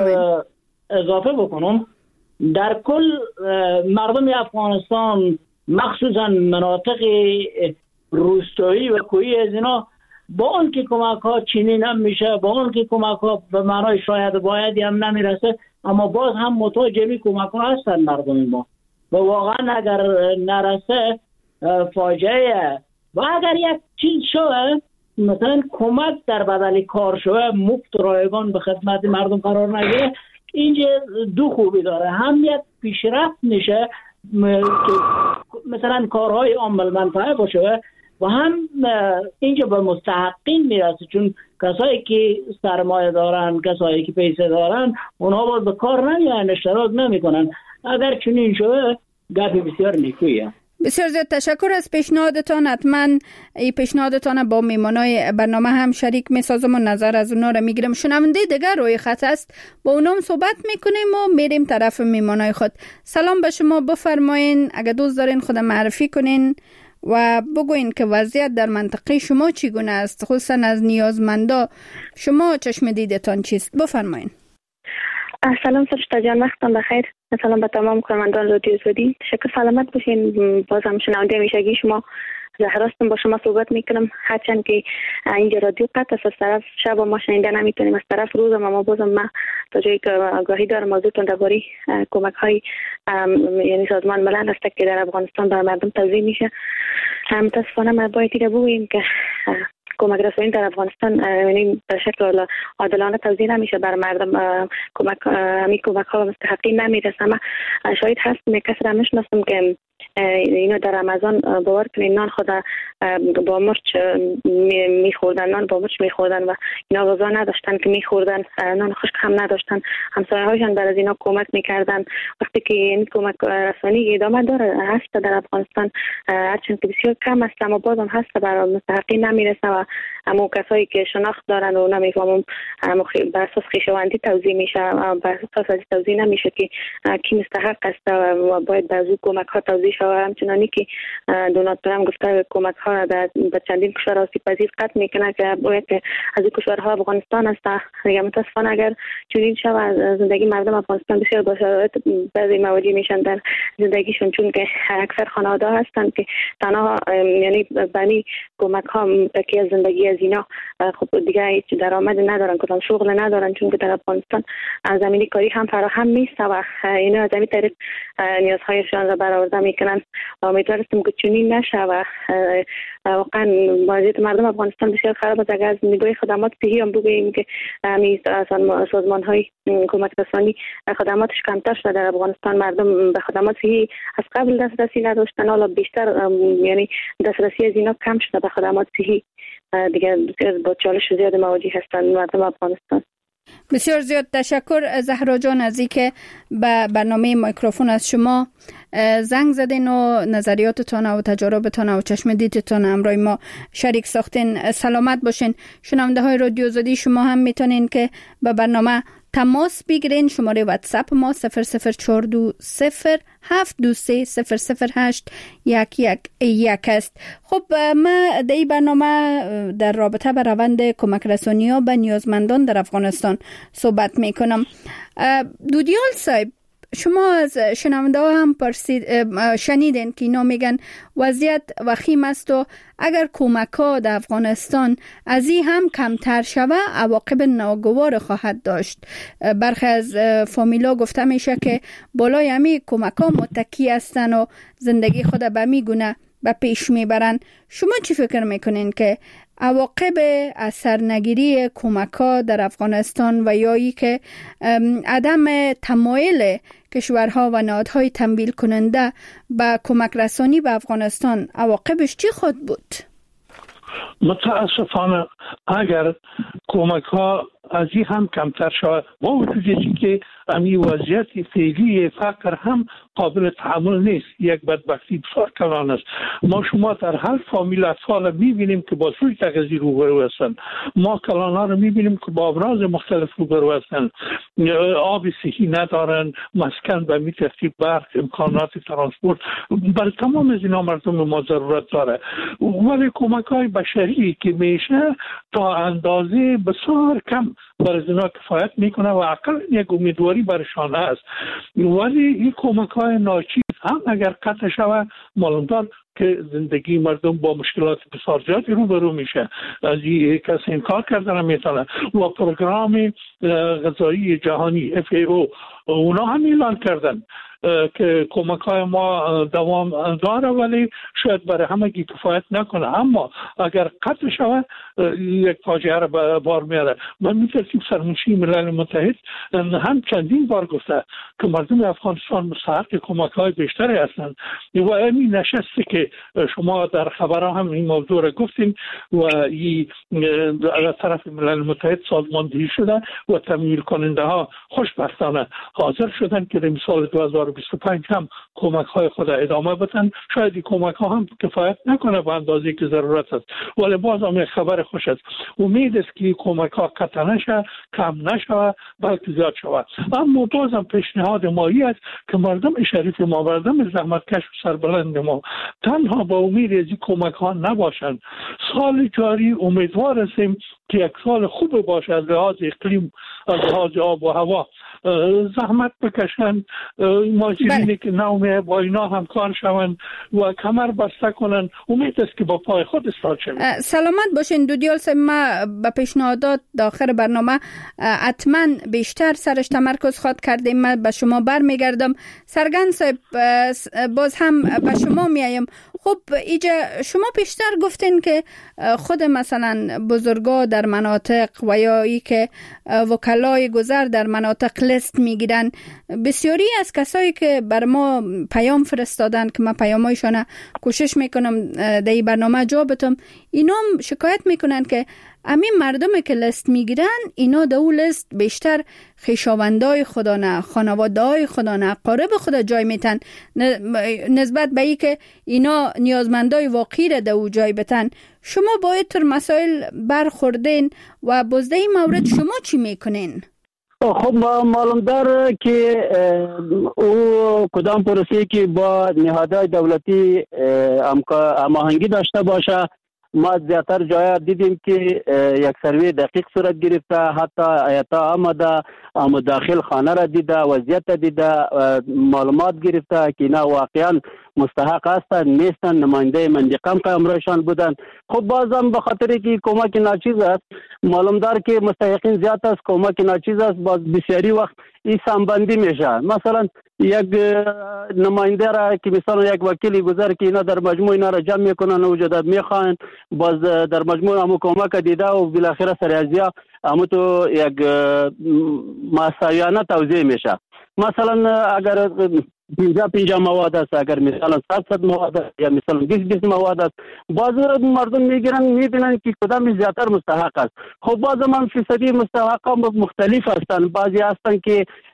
اضافه بکنم. در کل مردم افغانستان مخصوصا مناطق روستایی و کوهی از اینا با اون که کمک ها چنین هم میشه، با اون که کمک ها به معنای شاید بایدی هم نمیرسه، اما باز هم محتاج جمعی کمک ها هستن مردم ما و واقعا اگر نرسه فاجعه. و اگر یک چیز شوه مثلا کمک در بدل کار شوه مفت رایگان به خدمت مردم قرار نگیره، اینجا دو خوبی داره. هم یک پیشرفت میشه که مثلا کارهای عامل منفعه باشه و هم اینجا به مستحقین میرسه، چون کسایی که سرمایه دارن، کسایی که پیسه دارن، اونها باید به کار نمیان، اشتراک نمیکنن. اگر چنین شده گپی بسیار نیکویه. بسیار زیاد تشکر از پیشنهادتان. حتما این پیشنهادتان با میمانای برنامه هم شریک میسازم و نظر از اونا رو میگیرم. شنونده دیگر روی خط است، با اونام صحبت میکنیم و میریم طرف میمانای خود. سلام به شما، بفرمایین اگه دوست دارین خود معرفی کنین و بگوین که وضعیت در منطقه شما چگونه است، خصوصا از نیازمندا شما چشم دیدتان چیست؟ بفرمایین. سلام فرشته جان، وقتتان بخیر. سلام به تمام کارمندان رادیو آزادی. شکر سلامت باشین. بازم شنونده میشگی شما زهراستم، با شما صحبت میکنم. هرچند که اینجا رادیو قطع است، از طرف شب ما شنیده نمیتونیم، از طرف روز ما بازم ما تا جایی که آگاهی دارم موضوعتون درباره کمک های یعنی سازمان ملل است که در افغانستان بر مردم توزیع میشه. متاسفانه ما باید دیگه بگوییم که کمک رسانی در افغانستان یعنی به شکل عادلانه توزیع نمیشه بر مردم. کمک ها مستحقین نمیرسه. ما شاید هستم یک کس را میشناسم که اینو در رمضان باور کنین نان خود با مرچ میخوردن، نان با مرچ میخوردن و اینا غذا نداشتن که میخوردن، نان خشک هم نداشتن. همسایه هاشون بر از اینا کمک میکردن. وقتی که این کمک رسانی ادامه داره هست در افغانستان، هرچند که بسیار کم است اما بازم هست، بر مستحقین نمیرسه و اما کسایی که شناخت دارن و نمیفهمم بر اساس خویشاوندی توزیع میشه، بر اساس توزیع نمیشه که کی مستحق است و باید به از کمک ها توزیع شود. همچنانی که دونالد ترامپ گفته کمک ها را در چندین کشور آسیب پذیر قطع میکنه که باید از این کشورها افغانستان است. یا متاسفانه اگر چنین شود زندگی مردم افغانستان بسیار با شرایط بعضی مواجه میشن در زندگیشون، چون که اکثر خانواده هستند که تنها یعنی بنی کمک ها تکی از زندگی از اینا خب دیگه هیچ درآمد ندارن، کدام شغل ندارن، چون که در افغانستان زمینی کاری هم فراهم نیست و اینا از همین طریق نیازهایشان را برآورده میکنن. امیدوارم که چنین نشه و واقعا وضعیت مردم افغانستان بسیار خراب است. اگر از نگاه خدمات صحی هم بگوییم که سازمان های کمک رسانی خدماتش کمتر شده در افغانستان، مردم به خدمات صحی از قبل دسترسی نداشتن، حالا بیشتر یعنی دسترسی از اینا کم شده به خدمات صحی، دیگه با چالش زیاد مواجه هستند مردم افغانستان. بسیار زیاد تشکر زهرا جان از اینکه به برنامه میکروفون از شما زنگ زدین و نظریاتتان و تجاربتان و چشم دیدتان همراه ما شریک ساختین. سلامت باشین. شنونده های رادیو آزادی شما هم میتونین که به برنامه تماس بگیرین. شماره واتساپ ما 00420300800811 است. خب ما در این برنامه در رابطه به روند کمک رسانی ها به نیازمندان در افغانستان صحبت میکنم. دودیال صاحب، شما از شنونده ها هم شنیدین که اینا میگن وضعیت وخیم است و اگر کمک ها در افغانستان از این هم کمتر شوه عواقب ناگوار خواهد داشت. برخی از فامیلا گفته میشه که بالای همی کمک ها متکی هستن و زندگی خود به می گونه به پیش میبرن. شما چی فکر میکنین که عواقب اثر نگیری کمک ها در افغانستان و یا ای که عدم تمایل کشورها و نهادهای تمویل کننده به کمک رسانی به افغانستان عواقبش چی خواهد بود؟ متاسفانه اگر کمک ها از این هم کمتر شود با وجودی که امی وضعیت فعلی فقر هم قابل تحمل نیست، یک بدبختی بسیار کلان است. ما شما در هر فامیل اطفال میبینیم که با سوی تغذیه روبرو هستند. ما کلان ها رو میبینیم که با امراض مختلف روبرو هستند، آب صحی ندارن، مسکن به می ترتیب، برق، امکانات ترانسپورت. بر تمام از اینا مردم ما ضرورت داره، ولی کمک های بشری که میشه تا اندازه بسیار کم برای اینا کفایت میکنه و اقل یک امیدواری برشان هست. ولی این کمک های ناچیز هم اگر قطع شود معلوم دار که زندگی مردم با مشکلات بسیار زیادی روبرو میشه. از این کسی انکار کردن نمیتونه. و پروگرام غذایی جهانی FAO اونا هم اعلان کردن که کمک های ما دوام داره ولی شاید برای همگی کفایت نکنه، اما اگر قطع شود یک فاجعه را به بار میاره. من میترسیم سرمنشی ملل متحد هم چندین بار گفته که مردم افغانستان مستحق کمک های بیشتری هستند و این نشسته که شما در خبرها هم این موضوع را گفتیم و این از طرف ملل متحد سازماندهی شده و تمویل کننده ها خوشبختانه حاضر شدن که در سال 2025 هم کمک های خود ادامه بدن. شاید این کمک ها هم کفایت نکنه به اندازه که ضرورت است، ولی باز هم خبر خوش است. امید است که کمک ها قطع نشه، کم نشه، بلکه زیاد شود. اما باز هم پیشنهاد مایی است که مردم شریف ما، مردم زحمتکش و سربلند ما تنها با امید از این کمک ها نباشند. سال جاری امیدوار هستیم که یک سال خوب باشه از لحاظ اقلیم، از لحاظ آب و هوا. زحمت بکشن، ماجرینی که نومه با اینا همکار شون و کمر بسته کنن. امید است که با پای خود استاد شوید. سلامت باشین دودیال صاحب. ما به پیشنهادات داخل برنامه حتما بیشتر سرش تمرکز خواد کردیم. من به شما برمیگردم. سرگن صاحب باز هم به شما میایم. خب ایجا شما پیشتر گفتین که خود مثلا بزرگا در مناطق و یا ای که وکلای گذر در مناطق لیست میگیرن. بسیاری از کسایی که بر ما پیام فرستادن که من پیامایشان کوشش میکنم در این برنامه جواب بدم، اینا شکایت میکنن که همین مردمی که لیست میگیرن اینا در اون لیست بیشتر خویشاوندای خدا نه، خانواده‌های خدا نه، قارب خدا جای میتن نسبت به ای که اینا نیازمندای واقعی را در اون جای بتن. شما با اینطور مسائل برخوردین و بازده این مورد شما چی میکنین؟ خب معلوم داره که او کدام پروسه که با نهادهای دولتی هماهنگی داشته باشه. ما زیادتر جایا دیدیم که یک سروی دقیق صورت گرفته، حتی ایتا آمده مداخل خانه را دیده، وضعیت دیده، معلومات گرفته که اینا واقعا مستحق هستند، نیستن، نماینده منطقه که امرایشان بودن. خب بازم به خاطر که کمک ناچیز است، معلوم دار که مستحقین زیاد است، کمک ناچیز است، باز بسیاری وقت این سمبندی میشه. مثلا یک نماینده را که مثلا یک وکیلی گذر که اینا در مجموع اینا را جمع میکنن و جداد میخواین، باز در مجموع همو کمک دیده و بالاخره سریعزیا همو تو یک مساویانه توزیع میشه. مثلا اگر 50 مواد است، اگر مثلا 700 مواد است یا مثلا 20 مواد است، بعضی مردم میگیرن میبینن که کدام زیاتر مستحق است. خب بعضی من فیصدی مستحقا مختلف هستند. بعضی هستن که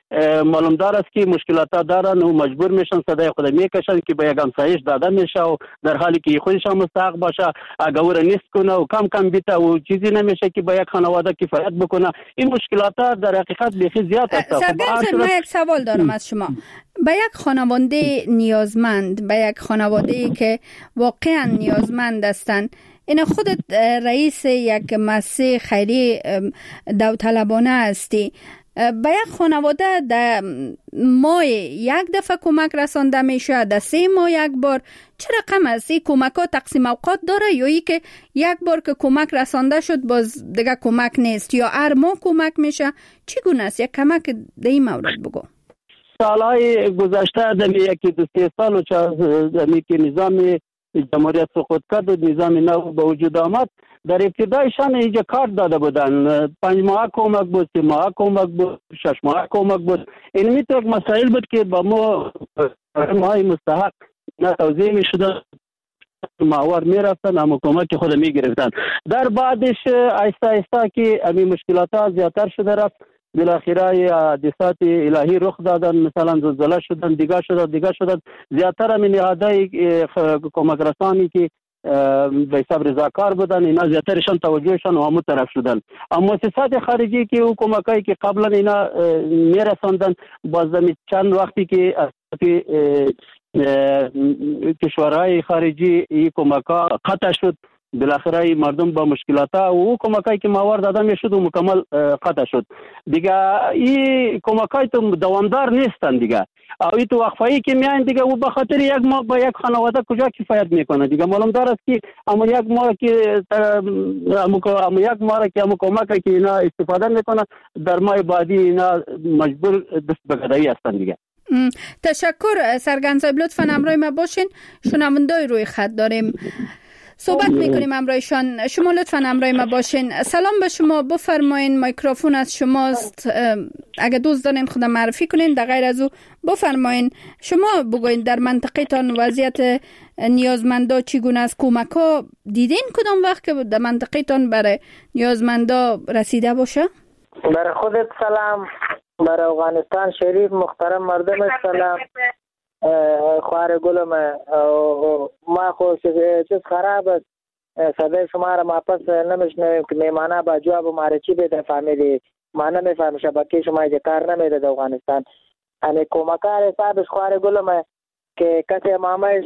معلومدار است که مشکلات دارن و مجبور میشن صدای خود میکشن که به یک همسایش داده میشه و در حالی که خودش هم مستحق باشه اگر او نیست کنه و کم بیته و چیزی نمیشه که به یک خانواده کفایت بکنه. این مشکلات در حقیقت بیخی زیاد است. من یک سوال دارم از شما. به یک خانواده نیازمند، به یک خانواده که واقعا نیازمند هستند، این خودت رئیس یک مؤسسه خیری داوطلبانه هستی، به یک خانواده در ماه یک دفعه کمک رسانده میشه، در 3 ماه یک بار، چه رقم است؟ این کمک ها تقسیم اوقات داره یا ای که یک بار که کمک رسانده شد باز دیگه کمک نیست، یا هر ماه کمک میشه؟ چگونه است؟ یک کمک در این مورد بگو. سالهای گذشته در یکی 2-3 سال و چه که نظام جمهوریت سقوط کرد و نظام نو به وجود آمد، در ابتدایشان اینجا کارت داده بودن، 5 ماه کمک بود، 3 ماه کمک بود، 6 ماه کمک بود. این میتونه مسائل بود که با ما ماهای مستحق نه توضیح می شدن، ماهوار می رفتن اما کمک خود می گرفتن. در بعدش آهسته که این مشکلات ها زیادتر شده رفت، بالاخره حادثات الهی رخ دادن، مثلا زلزله شدن، دیگه شدن. زیادتر همین نهادهای کمک رسانی که به حساب رضاکار بودن اینا زیادترشان توجهشان و همون طرف شدن. اما مؤسسات خارجی که او کمکایی که قبلا اینا میرساندن باز چند وقتی که کشورهای خارجی این کمکا قطع شد، بالاخره مردم با مشکلات و او کمکایی که ماور داده میشد و مکمل قطع شد دیگه. این کمکای تو دوامدار نیستن دیگه، او این تو وقفه‌ای که میان دیگه او به خاطر یک ماه با یک خانواده کجا کفایت میکنه دیگه. معلوم داره که اما یک ماه که کمکی که اینا استفاده میکنه در ماه بعدی اینا مجبور دست به گدایی هستن دیگه. تشکر سرگرم صاحب، لطفاً همراه ما باشین. شنوندای روی خط داریم، صحبت میکنیم همراهشان. شما لطفاً همراه ما باشین. سلام به شما، بفرمایین، میکروفون از شماست. اگه دوست دارین خودم معرفی کنین، در غیر از او بفرمایین. شما بگوین در منطقه تان وضعیت نیازمندا چگونه است؟ کمک ها دیدین کدام وقت که در منطقه تان برای نیازمندا رسیده باشه؟ برای خودت سلام، برای افغانستان شریف محترم مردم سلام. خواهر گلم ما خوش چیز خراب است، صدای شما را ما پس نمیشنویم که میمانه با جواب ما چی بده فهمیدی؟ ما نمیفهم شبکه شما اینجا کار نمیده در افغانستان. یعنی کمکار حسابش خواهر گلم که کسی مامایش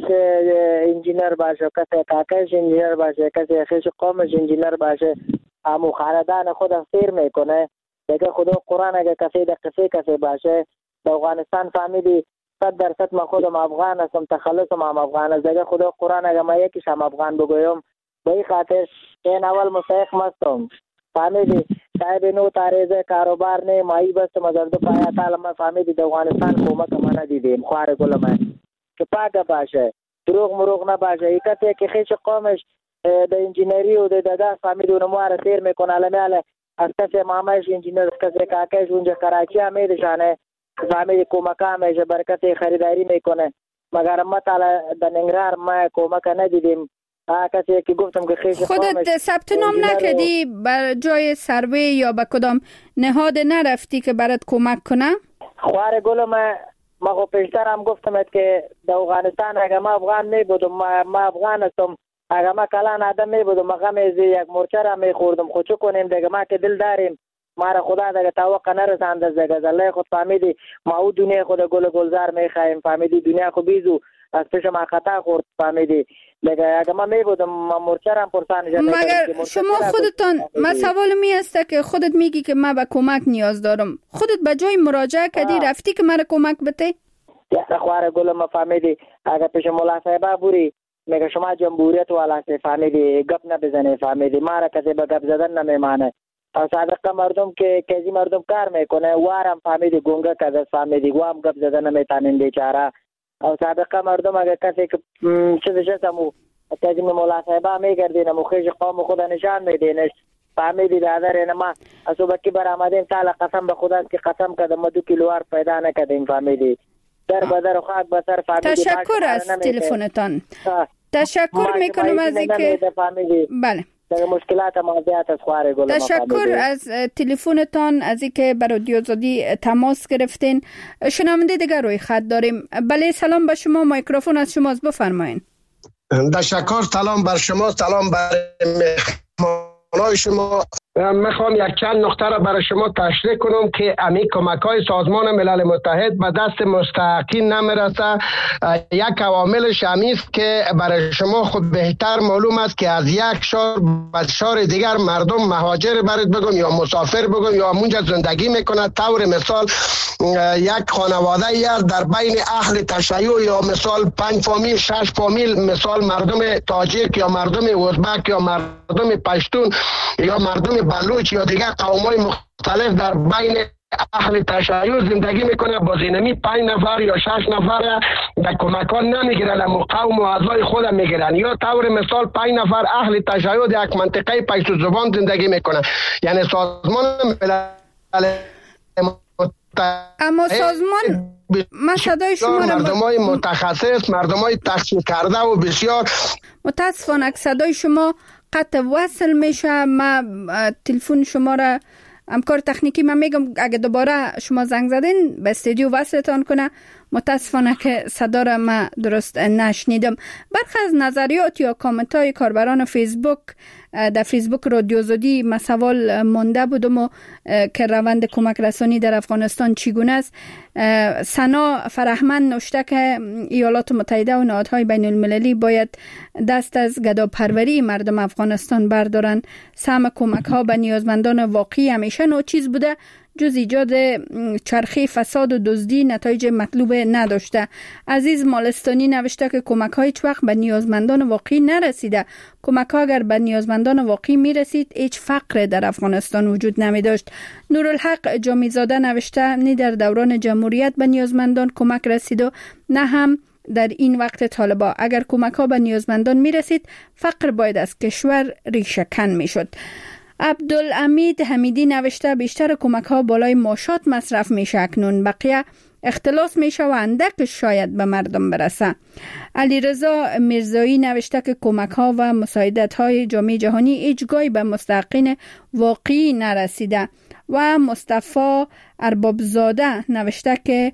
انجینر باشه، کسی کاکایش انجینر باشه، کسی خیش قومش انجینر باشه، همو خاندان خودم سیر میکنه دیگه. خدا قرآن اگه کسی باشه در افغانستان فهمیدی 100% ما خودم افغان هستم، تخلصم هم افغان است دیگه. خدا قرآن اگه ما یکیش هم افغان بگویم به این خاطر این اول مستحق مستم فهمیدی. صاحب نو تاریزه کاروبار نه مایی بست مزرد پایا تعالی ما فهمیدی در افغانستان کمک ما ندیدیم. خوار گلم که پاک باشه، دروغ نباشه. یکتی که خیش قومش د انجینری و د دادا فهمیدی اونمو را تیر میکنه علمه از کسی مامایش انجینر، کسی کاکایش اونجا کراچی هم میدشانه فهمیدی کمکا همیشه برکت خریداری میکنه. مگر ما تعالی در ننگرهار ما کمک ندیدیم. کسی که گفتم که خیش خودت ثبت نام نکردی بر جای سروی یا به کدام نهاد نرفتی که برات کمک کنه؟ خوار گلم ما خب پیشتر هم گفتم که در افغانستان اگه ما افغان میبودم، ما افغان هستم، اگه ما کلان آدم میبودم ما غمیزی یک مرچه را میخوردم. خود چو کنیم دیگه، ما که دل داریم، ما را خدا دیگه توقع نرسانده دیگه. الله خود فهمیدی ما او دنیا خود گلزار میخوایم فهمیدی، دنیا خود بیزو از پیش ما خطا خورد فهمیدی دیگه. اگه ما میبودم ما مرچه را پرسان جا مگر شما خودتان ما سوال می هسته که خودت میگی که ما به کمک نیاز دارم، خودت به جای مراجعه کردی رفتی که مرا کمک بده؟ یا خوار گلم ما فهمیدی اگه پیش مولا صاحبه بوری میگه شما جمهوریت والا سے فهمیدی گپ نبزنه فهمیدی، ما را کسی به گپ زدن نمیمانه. او صادقه مردم که کسی مردم کار میکنه وارم فهمیدی گونگه کده فهمیدی وام گپ زدن نمیتانین بیچاره. او صادقه مردم اگه کسی که چیزش هستمو کسی مولا صاحبه میگردین و خیش قوم خود نشان میدینش فهمیدی دادر اینما اصو بکی برآمدین تعالی قسم به خدا که قسم کده ما 2 کیلوار پیدا نکدیم فهمیدی. در بدر خاک بسر فهمیدی. تشکر از تلفنتان. تشکر میکنم از اینکه بله در مشکلات مواجهات از خواهر گل. تشکر از تلفنتان، از اینکه به رادیو آزادی تماس گرفتین. شنونده دیگر روی خط داریم. بله سلام به شما، میکروفون از شماست، بفرمایید. تشکر، سلام بر شما، سلام بر مهمانان شما. میخوام یک چند نکته را برای شما تشریح کنم که امی کمک‌های سازمان ملل متحد به دست مستحقین نمیرسه. یک عواملش امی است که برای شما خود بهتر معلوم است که از یک شهر به شهر دیگر مردم مهاجر برید بگم یا مسافر بگم یا اونجا زندگی میکنه. طور مثال یک خانواده ای است در بین اهل تشیع یا مثال 5 فامیل 6 فامیل، مثال مردم تاجیک یا مردم ازبک یا مردم پشتون یا مردم بلوچ یا دیگر قوم‌های مختلف در بین اهل تشیع زندگی میکنه. با زینمی 5 نفر یا 6 نفر در کمکان نمیگیرن، اما قوم و اعضای خود میگیرن. یا طور مثال 5 نفر اهل تشیع در یک منطقه پشتو زبان زندگی میکنه. یعنی سازمان ملل اما سازمان من صدای شما را مردمای متخصص، مردمای تحصیل کرده و بسیار متاسفانه صدای شما قطع وصل میشه. ما تلفن شما را همکار تکنیکی من میگم اگه دوباره شما زنگ زدین به استودیو وصلتان کنه. متاسفانه که صدا را من درست نشنیدم. برخی از نظریات یا کامنت های کاربران فیسبوک در فیسبوک رادیو آزادی ما سوال مانده بودم و که روند کمک رسانی در افغانستان چگونه است. سنا فرهمند نوشته که ایالات متحده و نهادهای بین المللی باید دست از گداپروری مردم افغانستان بردارن. سهم کمک ها به نیازمندان واقعی همیشه ناچیز بوده، جز ایجاد چرخه فساد و دزدی نتایج مطلوب نداشته. عزیز مالستانی نوشته که کمک ها هیچ وقت به نیازمندان واقعی نرسیده. کمک ها اگر به نیازمندان واقعی میرسید هیچ فقر در افغانستان وجود نمی داشت. نورالحق جامیزاده نوشته نه در دوران جمهوریت به نیازمندان کمک رسید و نه هم در این وقت طالبا. اگر کمک ها به نیازمندان می رسید فقر باید از کشور ریشه کن می شد. عبدالحمید حمیدی نوشته بیشتر کمک ها بالای ماشات مصرف میشه اکنون، بقیه اختلاس میشه و اندک شاید به مردم برسه. علیرضا میرزایی نوشته که کمک ها و مساعدت های جامعه جهانی هیچگاهی به مستحقین واقعی نرسیده. و مصطفی اربابزاده نوشته که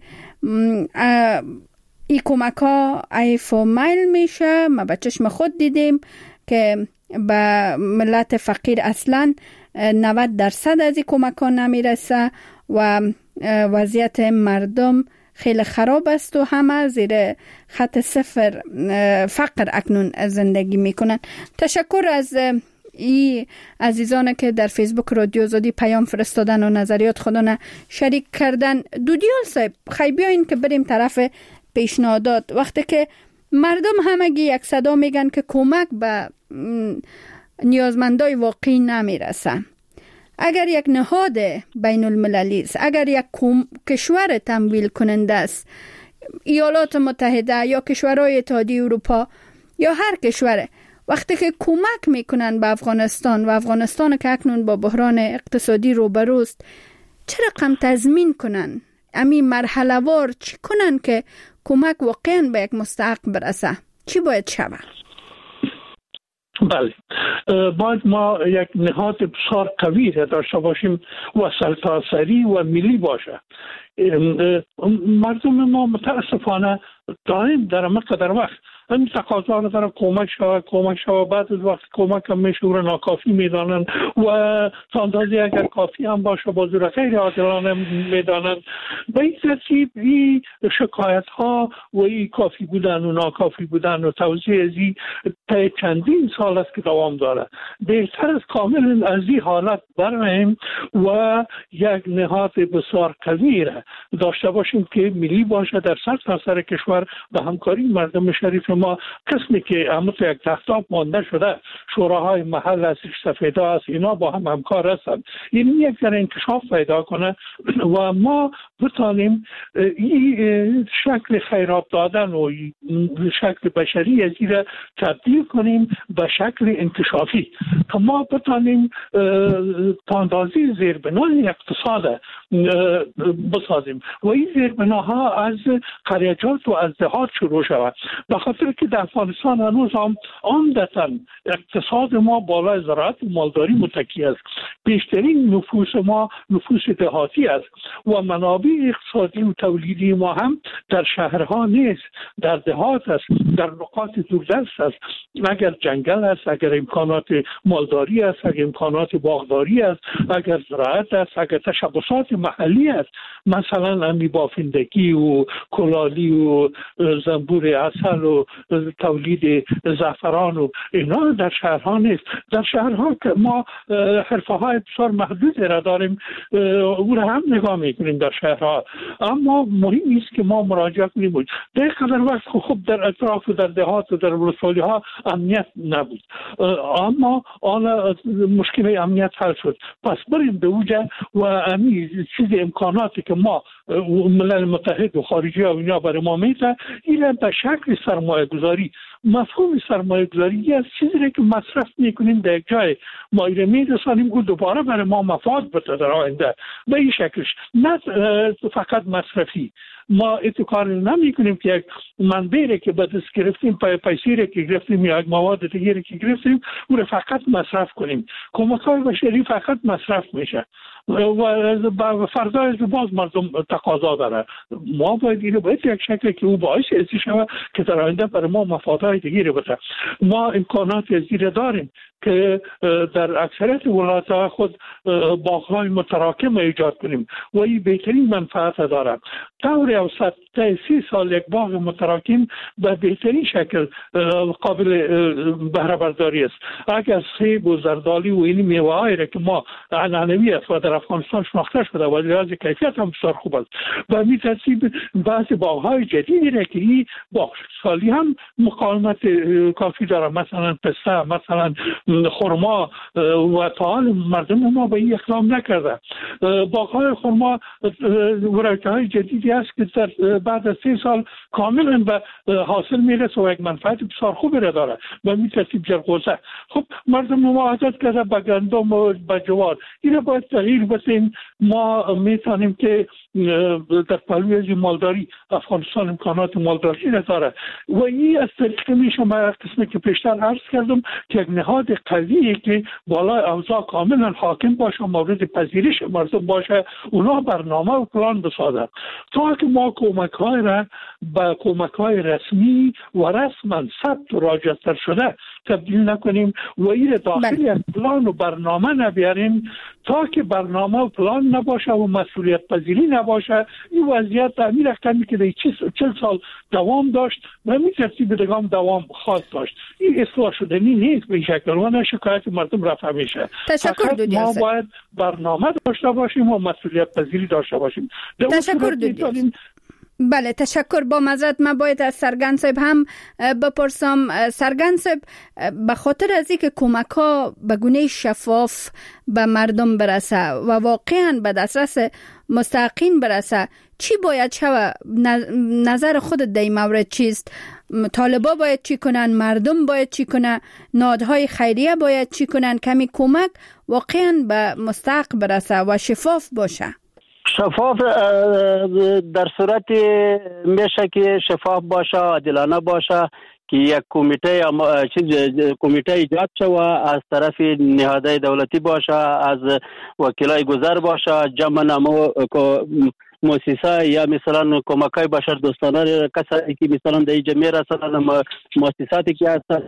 این کمک ها ایف و میل میشه. ما به چشم خود دیدیم که به ملت فقیر اصلا 90% از این کمک ها نمیرسه و وضعیت مردم خیلی خراب است و همه زیر خط صفر فقر اکنون زندگی میکنن. تشکر از ای عزیزان که در فیسبوک رادیو آزادی پیام فرستادن و نظریات خودانه شریک کردن. دودیال صاحب خیلی بیاین که بریم طرف پیشنهادات. وقتی که مردم همگی یک صدا میگن که کمک به نیازمندای واقعی نمیرسه، اگر یک نهاد بین المللی است، اگر یک کشور تمویل کننده است، ایالات متحده یا کشورهای اتحادیه اروپا یا هر کشور، وقتی که کمک میکنن به افغانستان و افغانستان که اکنون با بحران اقتصادی روبروست، چه رقم تضمین کنن؟ امی مرحله وار چی کنن که کمک واقعا به یک مستحق برسه؟ چی باید شود؟ بله، باید ما یک نهاد بسیار قوی داشته باشیم و سرتاسری و ملی باشه. مردم ما متاسفانه دائم در مقدار وقت این تقاضا رو داره کمک شود بعد از وقت کمک هم میشه و ناکافی میدانن و تا اندازه اگر کافی هم باشه با صورت غیر عادلانه میدانن. به این ترتیب این شکایت ها و این کافی بودن و ناکافی بودن و توضیح از این چندین سال است که دوام داره. بهتر از کامل از این حالت برمیم و یک نهاد بسیار قوی را داشته باشیم که ملی باشه در سرتاسر کشور به همکاری مردم شریف ما. قسمی که همونطور یک تختاب مانده شده، شوراهای محل است، سفیدا است، اینا با هم همکار هستند. این یک ذره انکشاف پیدا کنه و ما بتانیم این شکل خیرات دادن و شکل بشری از این تبدیل کنیم به شکل انکشافی که ما بتانیم تاندازی زیربنای اقتصاد بسازیم و این زیربناها از قریچات و از دهات شروع شود، به خاطر که در افغانستان هنوز هم عمدتاً اقتصاد ما بالای زراعت و مالداری متکی است. بیشترین نفوس ما نفوس دهاتی است و منابع اقتصادی و تولیدی ما هم در شهرها نیست، در دهات است، در نقاط دوردست است. اگر جنگل است، اگر امکانات مالداری است، اگر امکانات باغداری است، اگر زراعت است، اگر تشبسات محلی است، مثلا امی بافندگی و کلالی و زنبور عسل و تولید زعفران و اینا در شهرها نیست. در شهرها که ما حرفه های بسیار محدود را داریم، او را هم نگاه میکنیم در شهرها، اما مهم است که ما مراجعه کنیم. در قدر وقت خوب در اطراف و در دهات و در ولسوالی ها امنیت نبود، اما آن مشکل امنیت حل شد. پس بریم به اوجه و امی چیز امکاناتی که ما ملل متحد و خارجی ها اینا برای ما میده، این به شکل سرمایه گذاری. مفهوم سرمایه گذاری از چیزی که مصرف میکنیم در یک جای ما ایره میرسانیم که دوباره برای ما مفاد بده در آینده به این شکلش، نه فقط مصرفی. ما اتکار نمی کنیم که یک منبعی که به دست گرفتیم، پیسیری که گرفتیم یا یک مواد دیگری که گرفتیم او را فقط مصرف کنیم. کمک‌های بشری فقط مصرف میشه و فردای باز مردم تقاضا داره. ما باید اینو باید یک شکل که او باعث ازی شود که در آینده برای ما مفادهای دیگری بده. ما امکانات ازی داریم که در اکثریت ولایت‌های خود باغ‌های متراکم ایجاد کنیم و این بهترین منفعت داره. طور اوسط 30 سال یک باغ متراکم به بهترین شکل قابل بهره برداری است. اگر سیب و زردالو و این میوه‌هایی را که ما عنعنوی است و در افغانستان شناخته شده و لحاظ کیفیت هم بسیار خوب است، و همین ترتیب بعضی باغ‌های جدیدی را که این باغ سالی هم مقاومت کافی داره، مثلا پسته، مثلا خرما، و تا حال مردم ما به این اقدام نکرده. باغ‌های خرما ورایت‌های جدیدی است که در بعد از 3 سال کاملا به حاصل میرسه و یک منفعت بسیار خوبی را داره. به این ترتیب جرقوزه، خب مردم ما عادت کرده به گندم و به جوار، این باید تغییر بدیم. ما میتونیم که در پهلوی از مالداری افغانستان امکانات مالداری را داره و این از طریق میشه ما قسمی که پیشتر عرض کردم که یک نهاد قویه که بالای اوضاع کاملا حاکم باشه، مورد پذیرش مردم باشه، اونا برنامه و پلان بسازن تا که ما کمک‌های را به کمک‌های رسمی و رسما ثبت و راجستر شده تبدیل نکنیم و این داخلی از پلان و برنامه نبیاریم. تا که برنامه و پلان نباشه و مسئولیت پذیری نباشه، این وضعیت تعمیر رقمی که در 40 سال دوام داشت و همین ترتیب دیگه دوام خواهد داشت. این اصلاح شدنی نیست به شکل و نه شکایت مردم رفع میشه. ما باید برنامه داشته باشیم و مسئولیت پذیری داشته باشیم. تشکر دودی. بله تشکر. با معذرت من باید از سرگن صاحب هم بپرسم. سرگن صاحب، به خاطر از اینکه کمک ها به گونه شفاف به مردم برسه و واقعا به دسترس مستحقین برسه، چی باید شود؟ نظر خودت در این مورد چیست؟ طالبا باید چی کنن؟ مردم باید چی کنن؟ نهادهای خیریه باید چی کنن؟ کمی کمک واقعا به مستحق برسه و شفاف باشه. شفاف در صورت میشه که شفاف باشه، عادلانه باشه که یک کمیته ایجاد شوه از طرف نهادهای دولتی باشه، از وکیلای گذر باشه، جمع نمو مؤسسه یا مثلا کمکای بشر دوستانه کسایی که مثلا در جمعیت اصلا مؤسساتی که هستن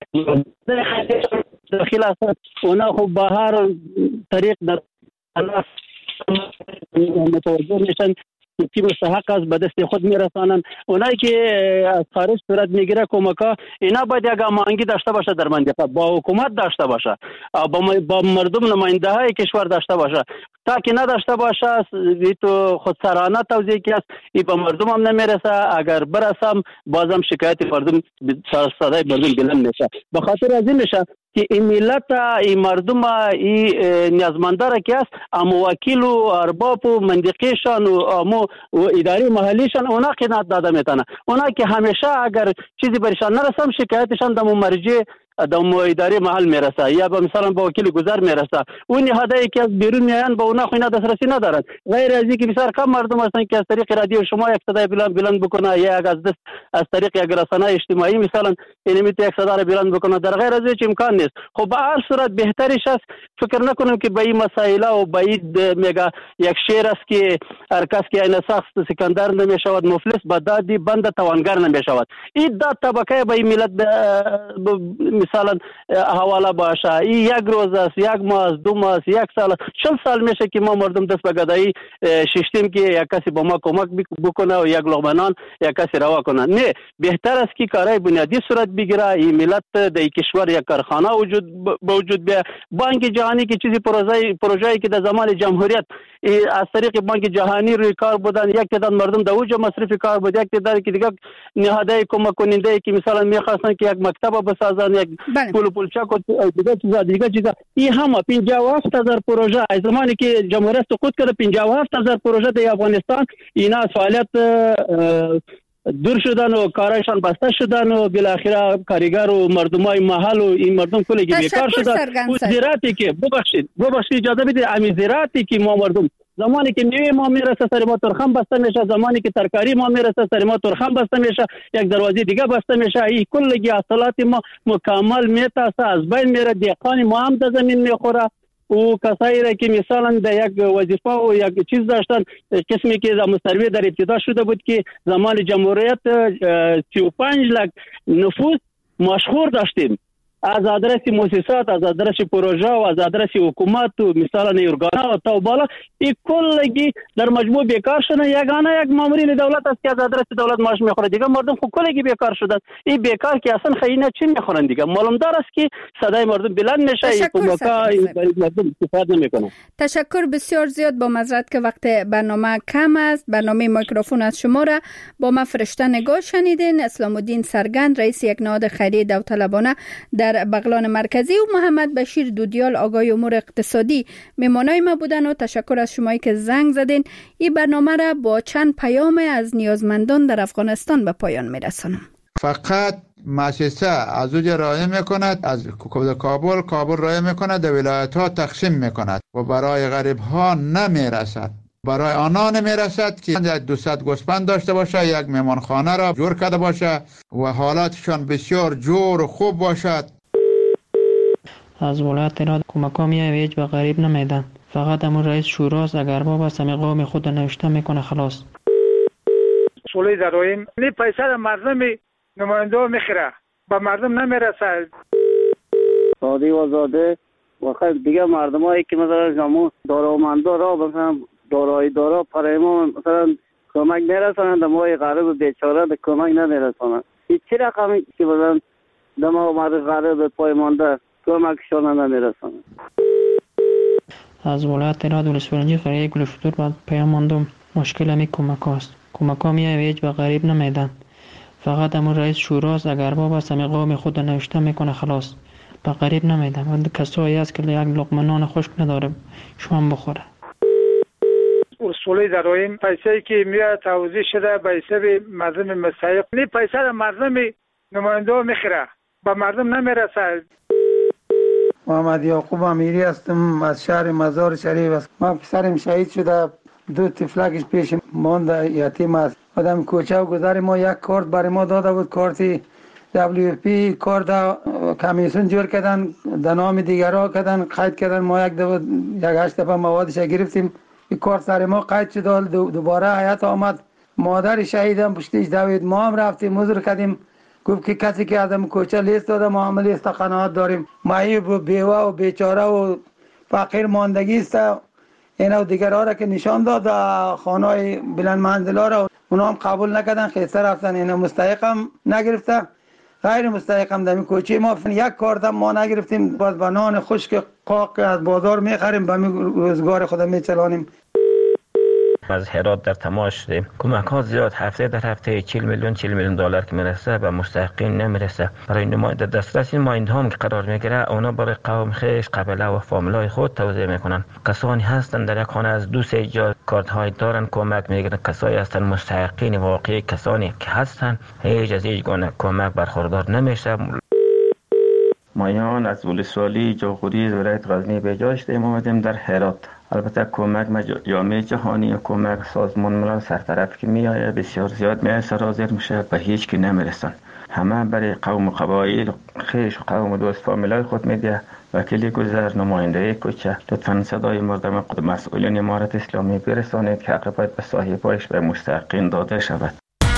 داخل هستن، اونا خب به هر طریق در متوجه میشن که مستحق است به دست خود میرسانن. اونایی که از خارج صورت میگیره کمکا، اینا باید یک هماهنگی داشته باشه در منطقه، با حکومت داشته باشه، با مردم نماینده های کشور داشته باشه. تا که نداشته باشه تو خودسرانه توضیحی که است این به مردم هم نمیرسه. اگر برسم بازم شکایت مردم صدای مردم بلند میشه. به خاطر از این میشه که این ملت این مردم این نیازمنده را که است اما وکیل و ارباب و منطقهشان و اداره محلیشان اونا قناعت داده میتونه. اونا که همیشه اگر چیزی برشان نرسم شکایتشان در مرجع در اداره محل میرسه یا به مثلا به وکیل گذر میرسه. اون نهادایی که از بیرون میان به اونا خوینا دسترسی ندارند. غیر از اینکه بسیار کم مردم هستند که از طریق رادیو شما یک صدای بلند بکنه یا از طریق یک رسانه اجتماعی مثلا اینمیت یک صدا را بلند بکنه. در غیر از هیچ امکان نیست. خب به هر صورت بهترش است فکر نکنم که به این مسائل و به این میگه یک شعر است که هر کس که این سخت سکندر نمیشود مفلس به دادی بند توانگر نمیشود. این داد طبقه به این ملت مثلا حواله باشه. این یک روز است، یک ماه است، 2 ماه است، 1 سال، 40 سال میشه که ما مردم دست به گدایی ششتیم که یک کسی با ما کمک بکنه و یک لقمه نان یک کسی روا کنه. نه، بهتر است که کارهای بنیادی صورت بگیره. این ملت در کشور یک کارخانه وجود بیه. بانک جهانی که چیزی پروژه‌ای که در زمان جمهوریت از طریق بانک جهانی روی کار بودن، یک تعداد مردم در اوج مصرف کار بود، یک تعداد که دیگه نهادهای کمک کننده که مثلا می‌خواستن که یک مکتب بسازن، یک پولچاک و دیگه چیزا. این همه 57000 پروژه از زمانی که جمهوریت سقوط کرد 57000 پروژه در افغانستان اینا از فعالیت دور شدن و کارایشان بسته شدن و بالاخره کارگر و مردمای محل و این مردم کلی که بیکار شدن. و زراعتی که ببخشید اجازه بدید، امی زراعتی که ما مردم زمانی که میوه ما میرسه سر ما ترخم بسته میشه، زمانی که ترکاری ما میرسه سر ما ترخم بسته میشه، یک دروازه دیگه بسته میشه. این کلگی حاصلات ما مکمل میتاسه از بین میره. دهقان ما هم در زمین میخوره و کسایی را که مثلا در یک وظیفه و یک چیز داشتن، قسمی که مصروی در ابتدا شده بود که زمان جمهوریت 35 لک نفوس مشهور داشتیم از آدرس مؤسسات، از آدرس پروژه و از آدرس حکومت و مثلا ارگانا و تا بالا این کلگی در مجموع بیکار شدن. یگانه یک مامورین دولت است که از آدرس دولت معاش میخوره. دیگه مردم خود کلگی بیکار شدن. این بیکار که اصلا خیلی چی میخورن دیگه. معلوم دار است که صدای مردم بلند نشه. این مردم استفاده نمیکنن. تشکر بسیار زیاد. با معذرت که وقت برنامه کم است. برنامه میکروفون از شما را با من فرشته نگاه شنیدین. اسلام الدین سرگند رئیس یک نهاد خیریه داوطلبانه در بغلان مرکزی و محمد بشیر دودیال آگاه امور اقتصادی مهمانای ما بودن و تشکر از شمایی که زنگ زدین. این برنامه را با چند پیام از نیازمندان در افغانستان به پایان میرسانم. فقط مؤسسه از اوج رای میکند، از کابل رای میکند، در ولایت ها تقسیم میکند و برای غریب ها نمیرسد. برای آنها نمیرسد که 200 گوسفند داشته باشه، یک مهمانخانه را جور کرده باشه و حالاتشان بسیار جور و خوب باشد. از ولایت تهران کمک‌ها میاد هیچ به غریب نمیدن. فقط همون رئیس شوراست اگر باب است همه قوم خود نوشته میکنه خلاص. سولی داریم این پیسه را مردم نماینده میخره به مردم نمیرسه. سادی و زاده و خیلی دیگه مردم هایی که مثلا جامو دارامندا را مثلا دارایی دارا برای ما مثلا کمک نرسانند، ما غریب بیچاره به کمک نمیرسانند. این چی رقمی که مثلا دما مرد غریب پای مانده کمکشان نمیرسانند. از ولایت تهران ولسوالی خیریه گلشتور بعد پیام ماندم مشکل همی کمک هاست. کمک ها میاد هیچ به غریب نمیدن. فقط همون رئیس شوراست اگر باب است همه قوم خود نوشته میکنه خلاص. به غریب نمیدن. و کسایی هست که یک لقمه نان خشک نداره شما بخوره. اصولی داریم پیسه‌ای که میاد توزیع شده به حساب مردم مستحق. این پیسه را مردم نماینده میخره به مردم نمیرسه. محمد یعقوب امیری هستم از شهر مزار شریف است. من پسرم شهید شده، 2 طفلکش پیش مانده یتیم است. آدم کوچه و گذر ما یک کارت برای ما داده بود، کارت WFP کارت کمیسیون جور کردن، در نام دیگرها کردن، قید کردن. ما یک 8 دفعه موادش گرفتیم. این کارت سر ما قید شد. دوباره حیات آمد. مادر شهیدم پشتیش دوید. ما هم رفتیم عذر کردیم. گفت که کسی که آدم کوچه لیست داده ما هم لیست قناعت داریم. معیب و بیوه و بیچاره و فقیر ماندگی است. اینا و دیگرها را که نشان داد خانه‌های بلند منزلا را اونا هم قبول نکردن، خیسته رفتن. اینا مستحق هم نگرفته، غیر مستحق هم دمی کوچه ما یک کارت هم ما نگرفتیم. باز بنان خشک قاق از بازار میخریم، به روزگار خود میچلانیم. از هرات در تماس شدیم. کمک ها زیاد هفته در هفته 40 میلیون دلار که میرسه و مستحقین نمیرسه. برای نماینده دسترس این مایند هم که قرار میگیره اونا برای قوم خیش قبیله و فامیلای خود توزیع میکنن. کسانی هستن در یک خانه از 2-3 جا کارت های دارن کمک میگیرن. کسایی هستن مستحقین واقعی، کسانی که هستن هیچ از هیچ گونه کمک برخوردار نمیشه. مایان از ولسوالی جاغوری ولایت غزنی به جا شدیم اومدیم در هرات. البته کمک جامعه جهانی و کمک سازمان ملل سرطرف که میآید بسیار زیاد میسر حاضر میشه به هیچ کی نمیرسن. همه برای قوم و قبایل خیش و قوم و دوست فامیلای خود میده. وکیل گذر، نماینده کوچه، لطفاً صدای مردم خود مسئولین امارت اسلامی برسانید که عاقبت به صاحبایش به مستحقین داده شود.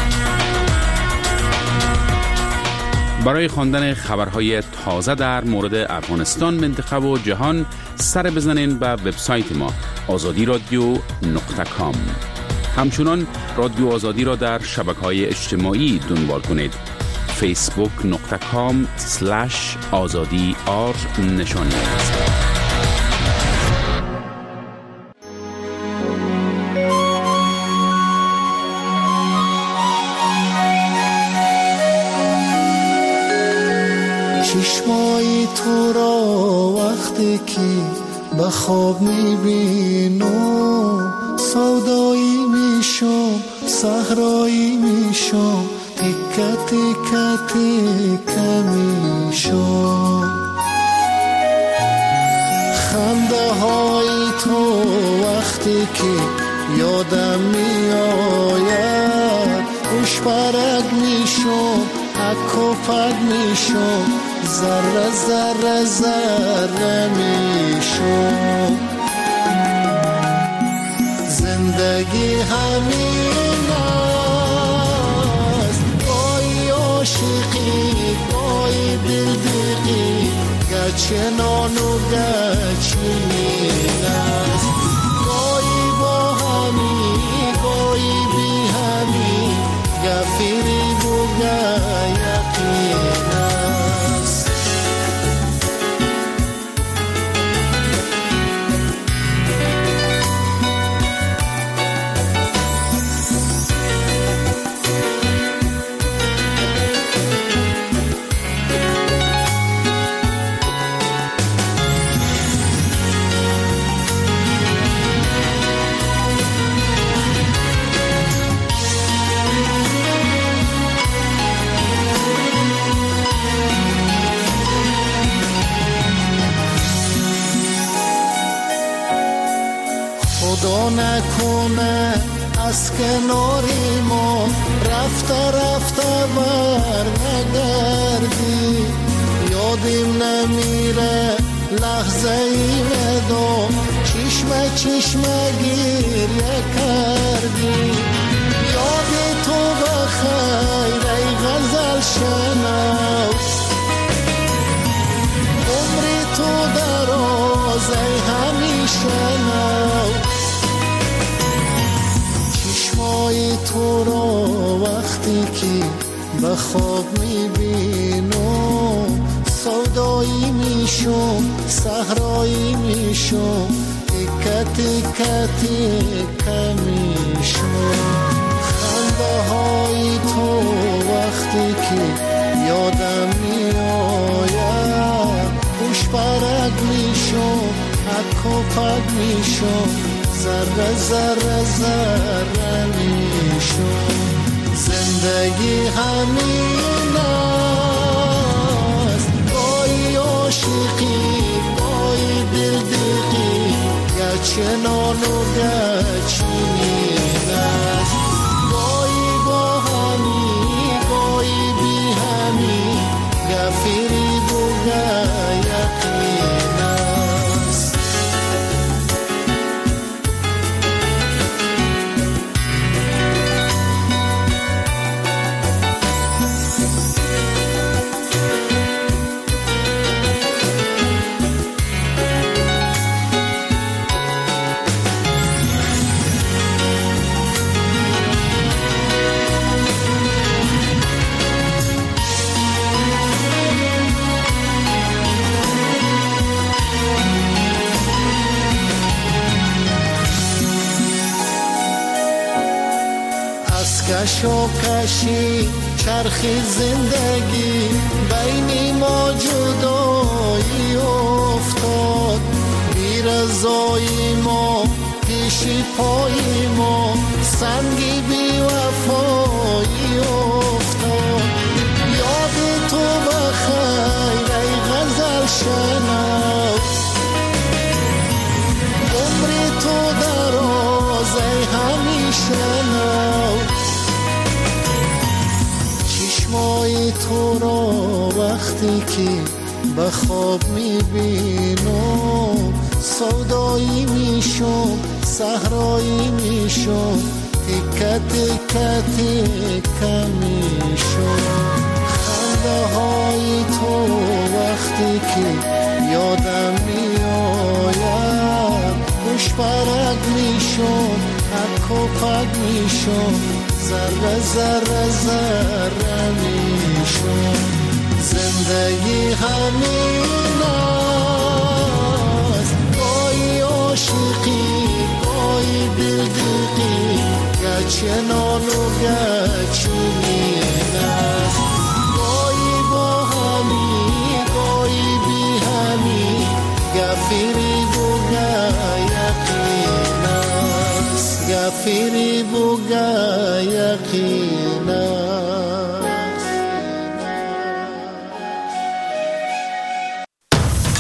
برای خواندن خبرهای تازه در مورد افغانستان، منطقه و جهان سر بزنین به وبسایت ما azadiradyo.com. همچنان رادیو آزادی را در شبکه‌های اجتماعی دنبال کنید. facebook.com/azadi_r نشانید. چشمای تو را وقتی که به خواب میبینم سودایی میشم، صحرایی میشم، تکه تکه تکه میشم. خنده های تو وقتی که یادم میآید خوشبرگ میشم، اک و پک میشم، ذره ذره ذره میشم. زندگی همین است، گاهی عاشقی گاهی دلدقی، گچه نان و گچه مین است. گاهی با همی گاهی بی همی، گفری بگه یقین است. خدا نکنه از کناری ما رفته رفته بر نگردی، یادیم نمیره لحظه ای مدام چشمه چشمه گریه کردی. یاد تو بخیر ای غزل شنو، عمری تو دراز ای همیشه نو. چشمای تو را وقتی که به خواب میبینم سودایی میشم، صحرایی میشم، تکه تکه تکه میشم. خنده های تو وقتی که یادم میآید خوشبرگ میشم، اک و پک میشم، ذره ذره ذره میشم. زندگی همین است، گاهی عاشقی گاهی دلدقی، گچه نان و گچه مین است. گاهی با همی گاهی بی همی، گفری بگه یقین است. کشاکشی چرخ زندگی بین ما جدایی افتاد، بی رضای ما پیش پای ما سنگی بی وفایی افتاد. یاد تو بخیر ای غزل شنو، عمر تو دراز ای همیشه نو، چشمای تو را وقتی که به خواب میبینم سودایی میشم، صحرایی میشم، تکه تکه تکه میشم. خنده های تو وقتی که یادم میآید خوشبرک میشم، حک و پک میشم، ذره ذره ذره میشم. زندگی همین است، گاهی عاشقی گاهی دلدقی، گچه نان و گچه نین است. گاهی با همی گاهی بی همی، گفیری بوگه یقین است، گفیری بوگه یقین است.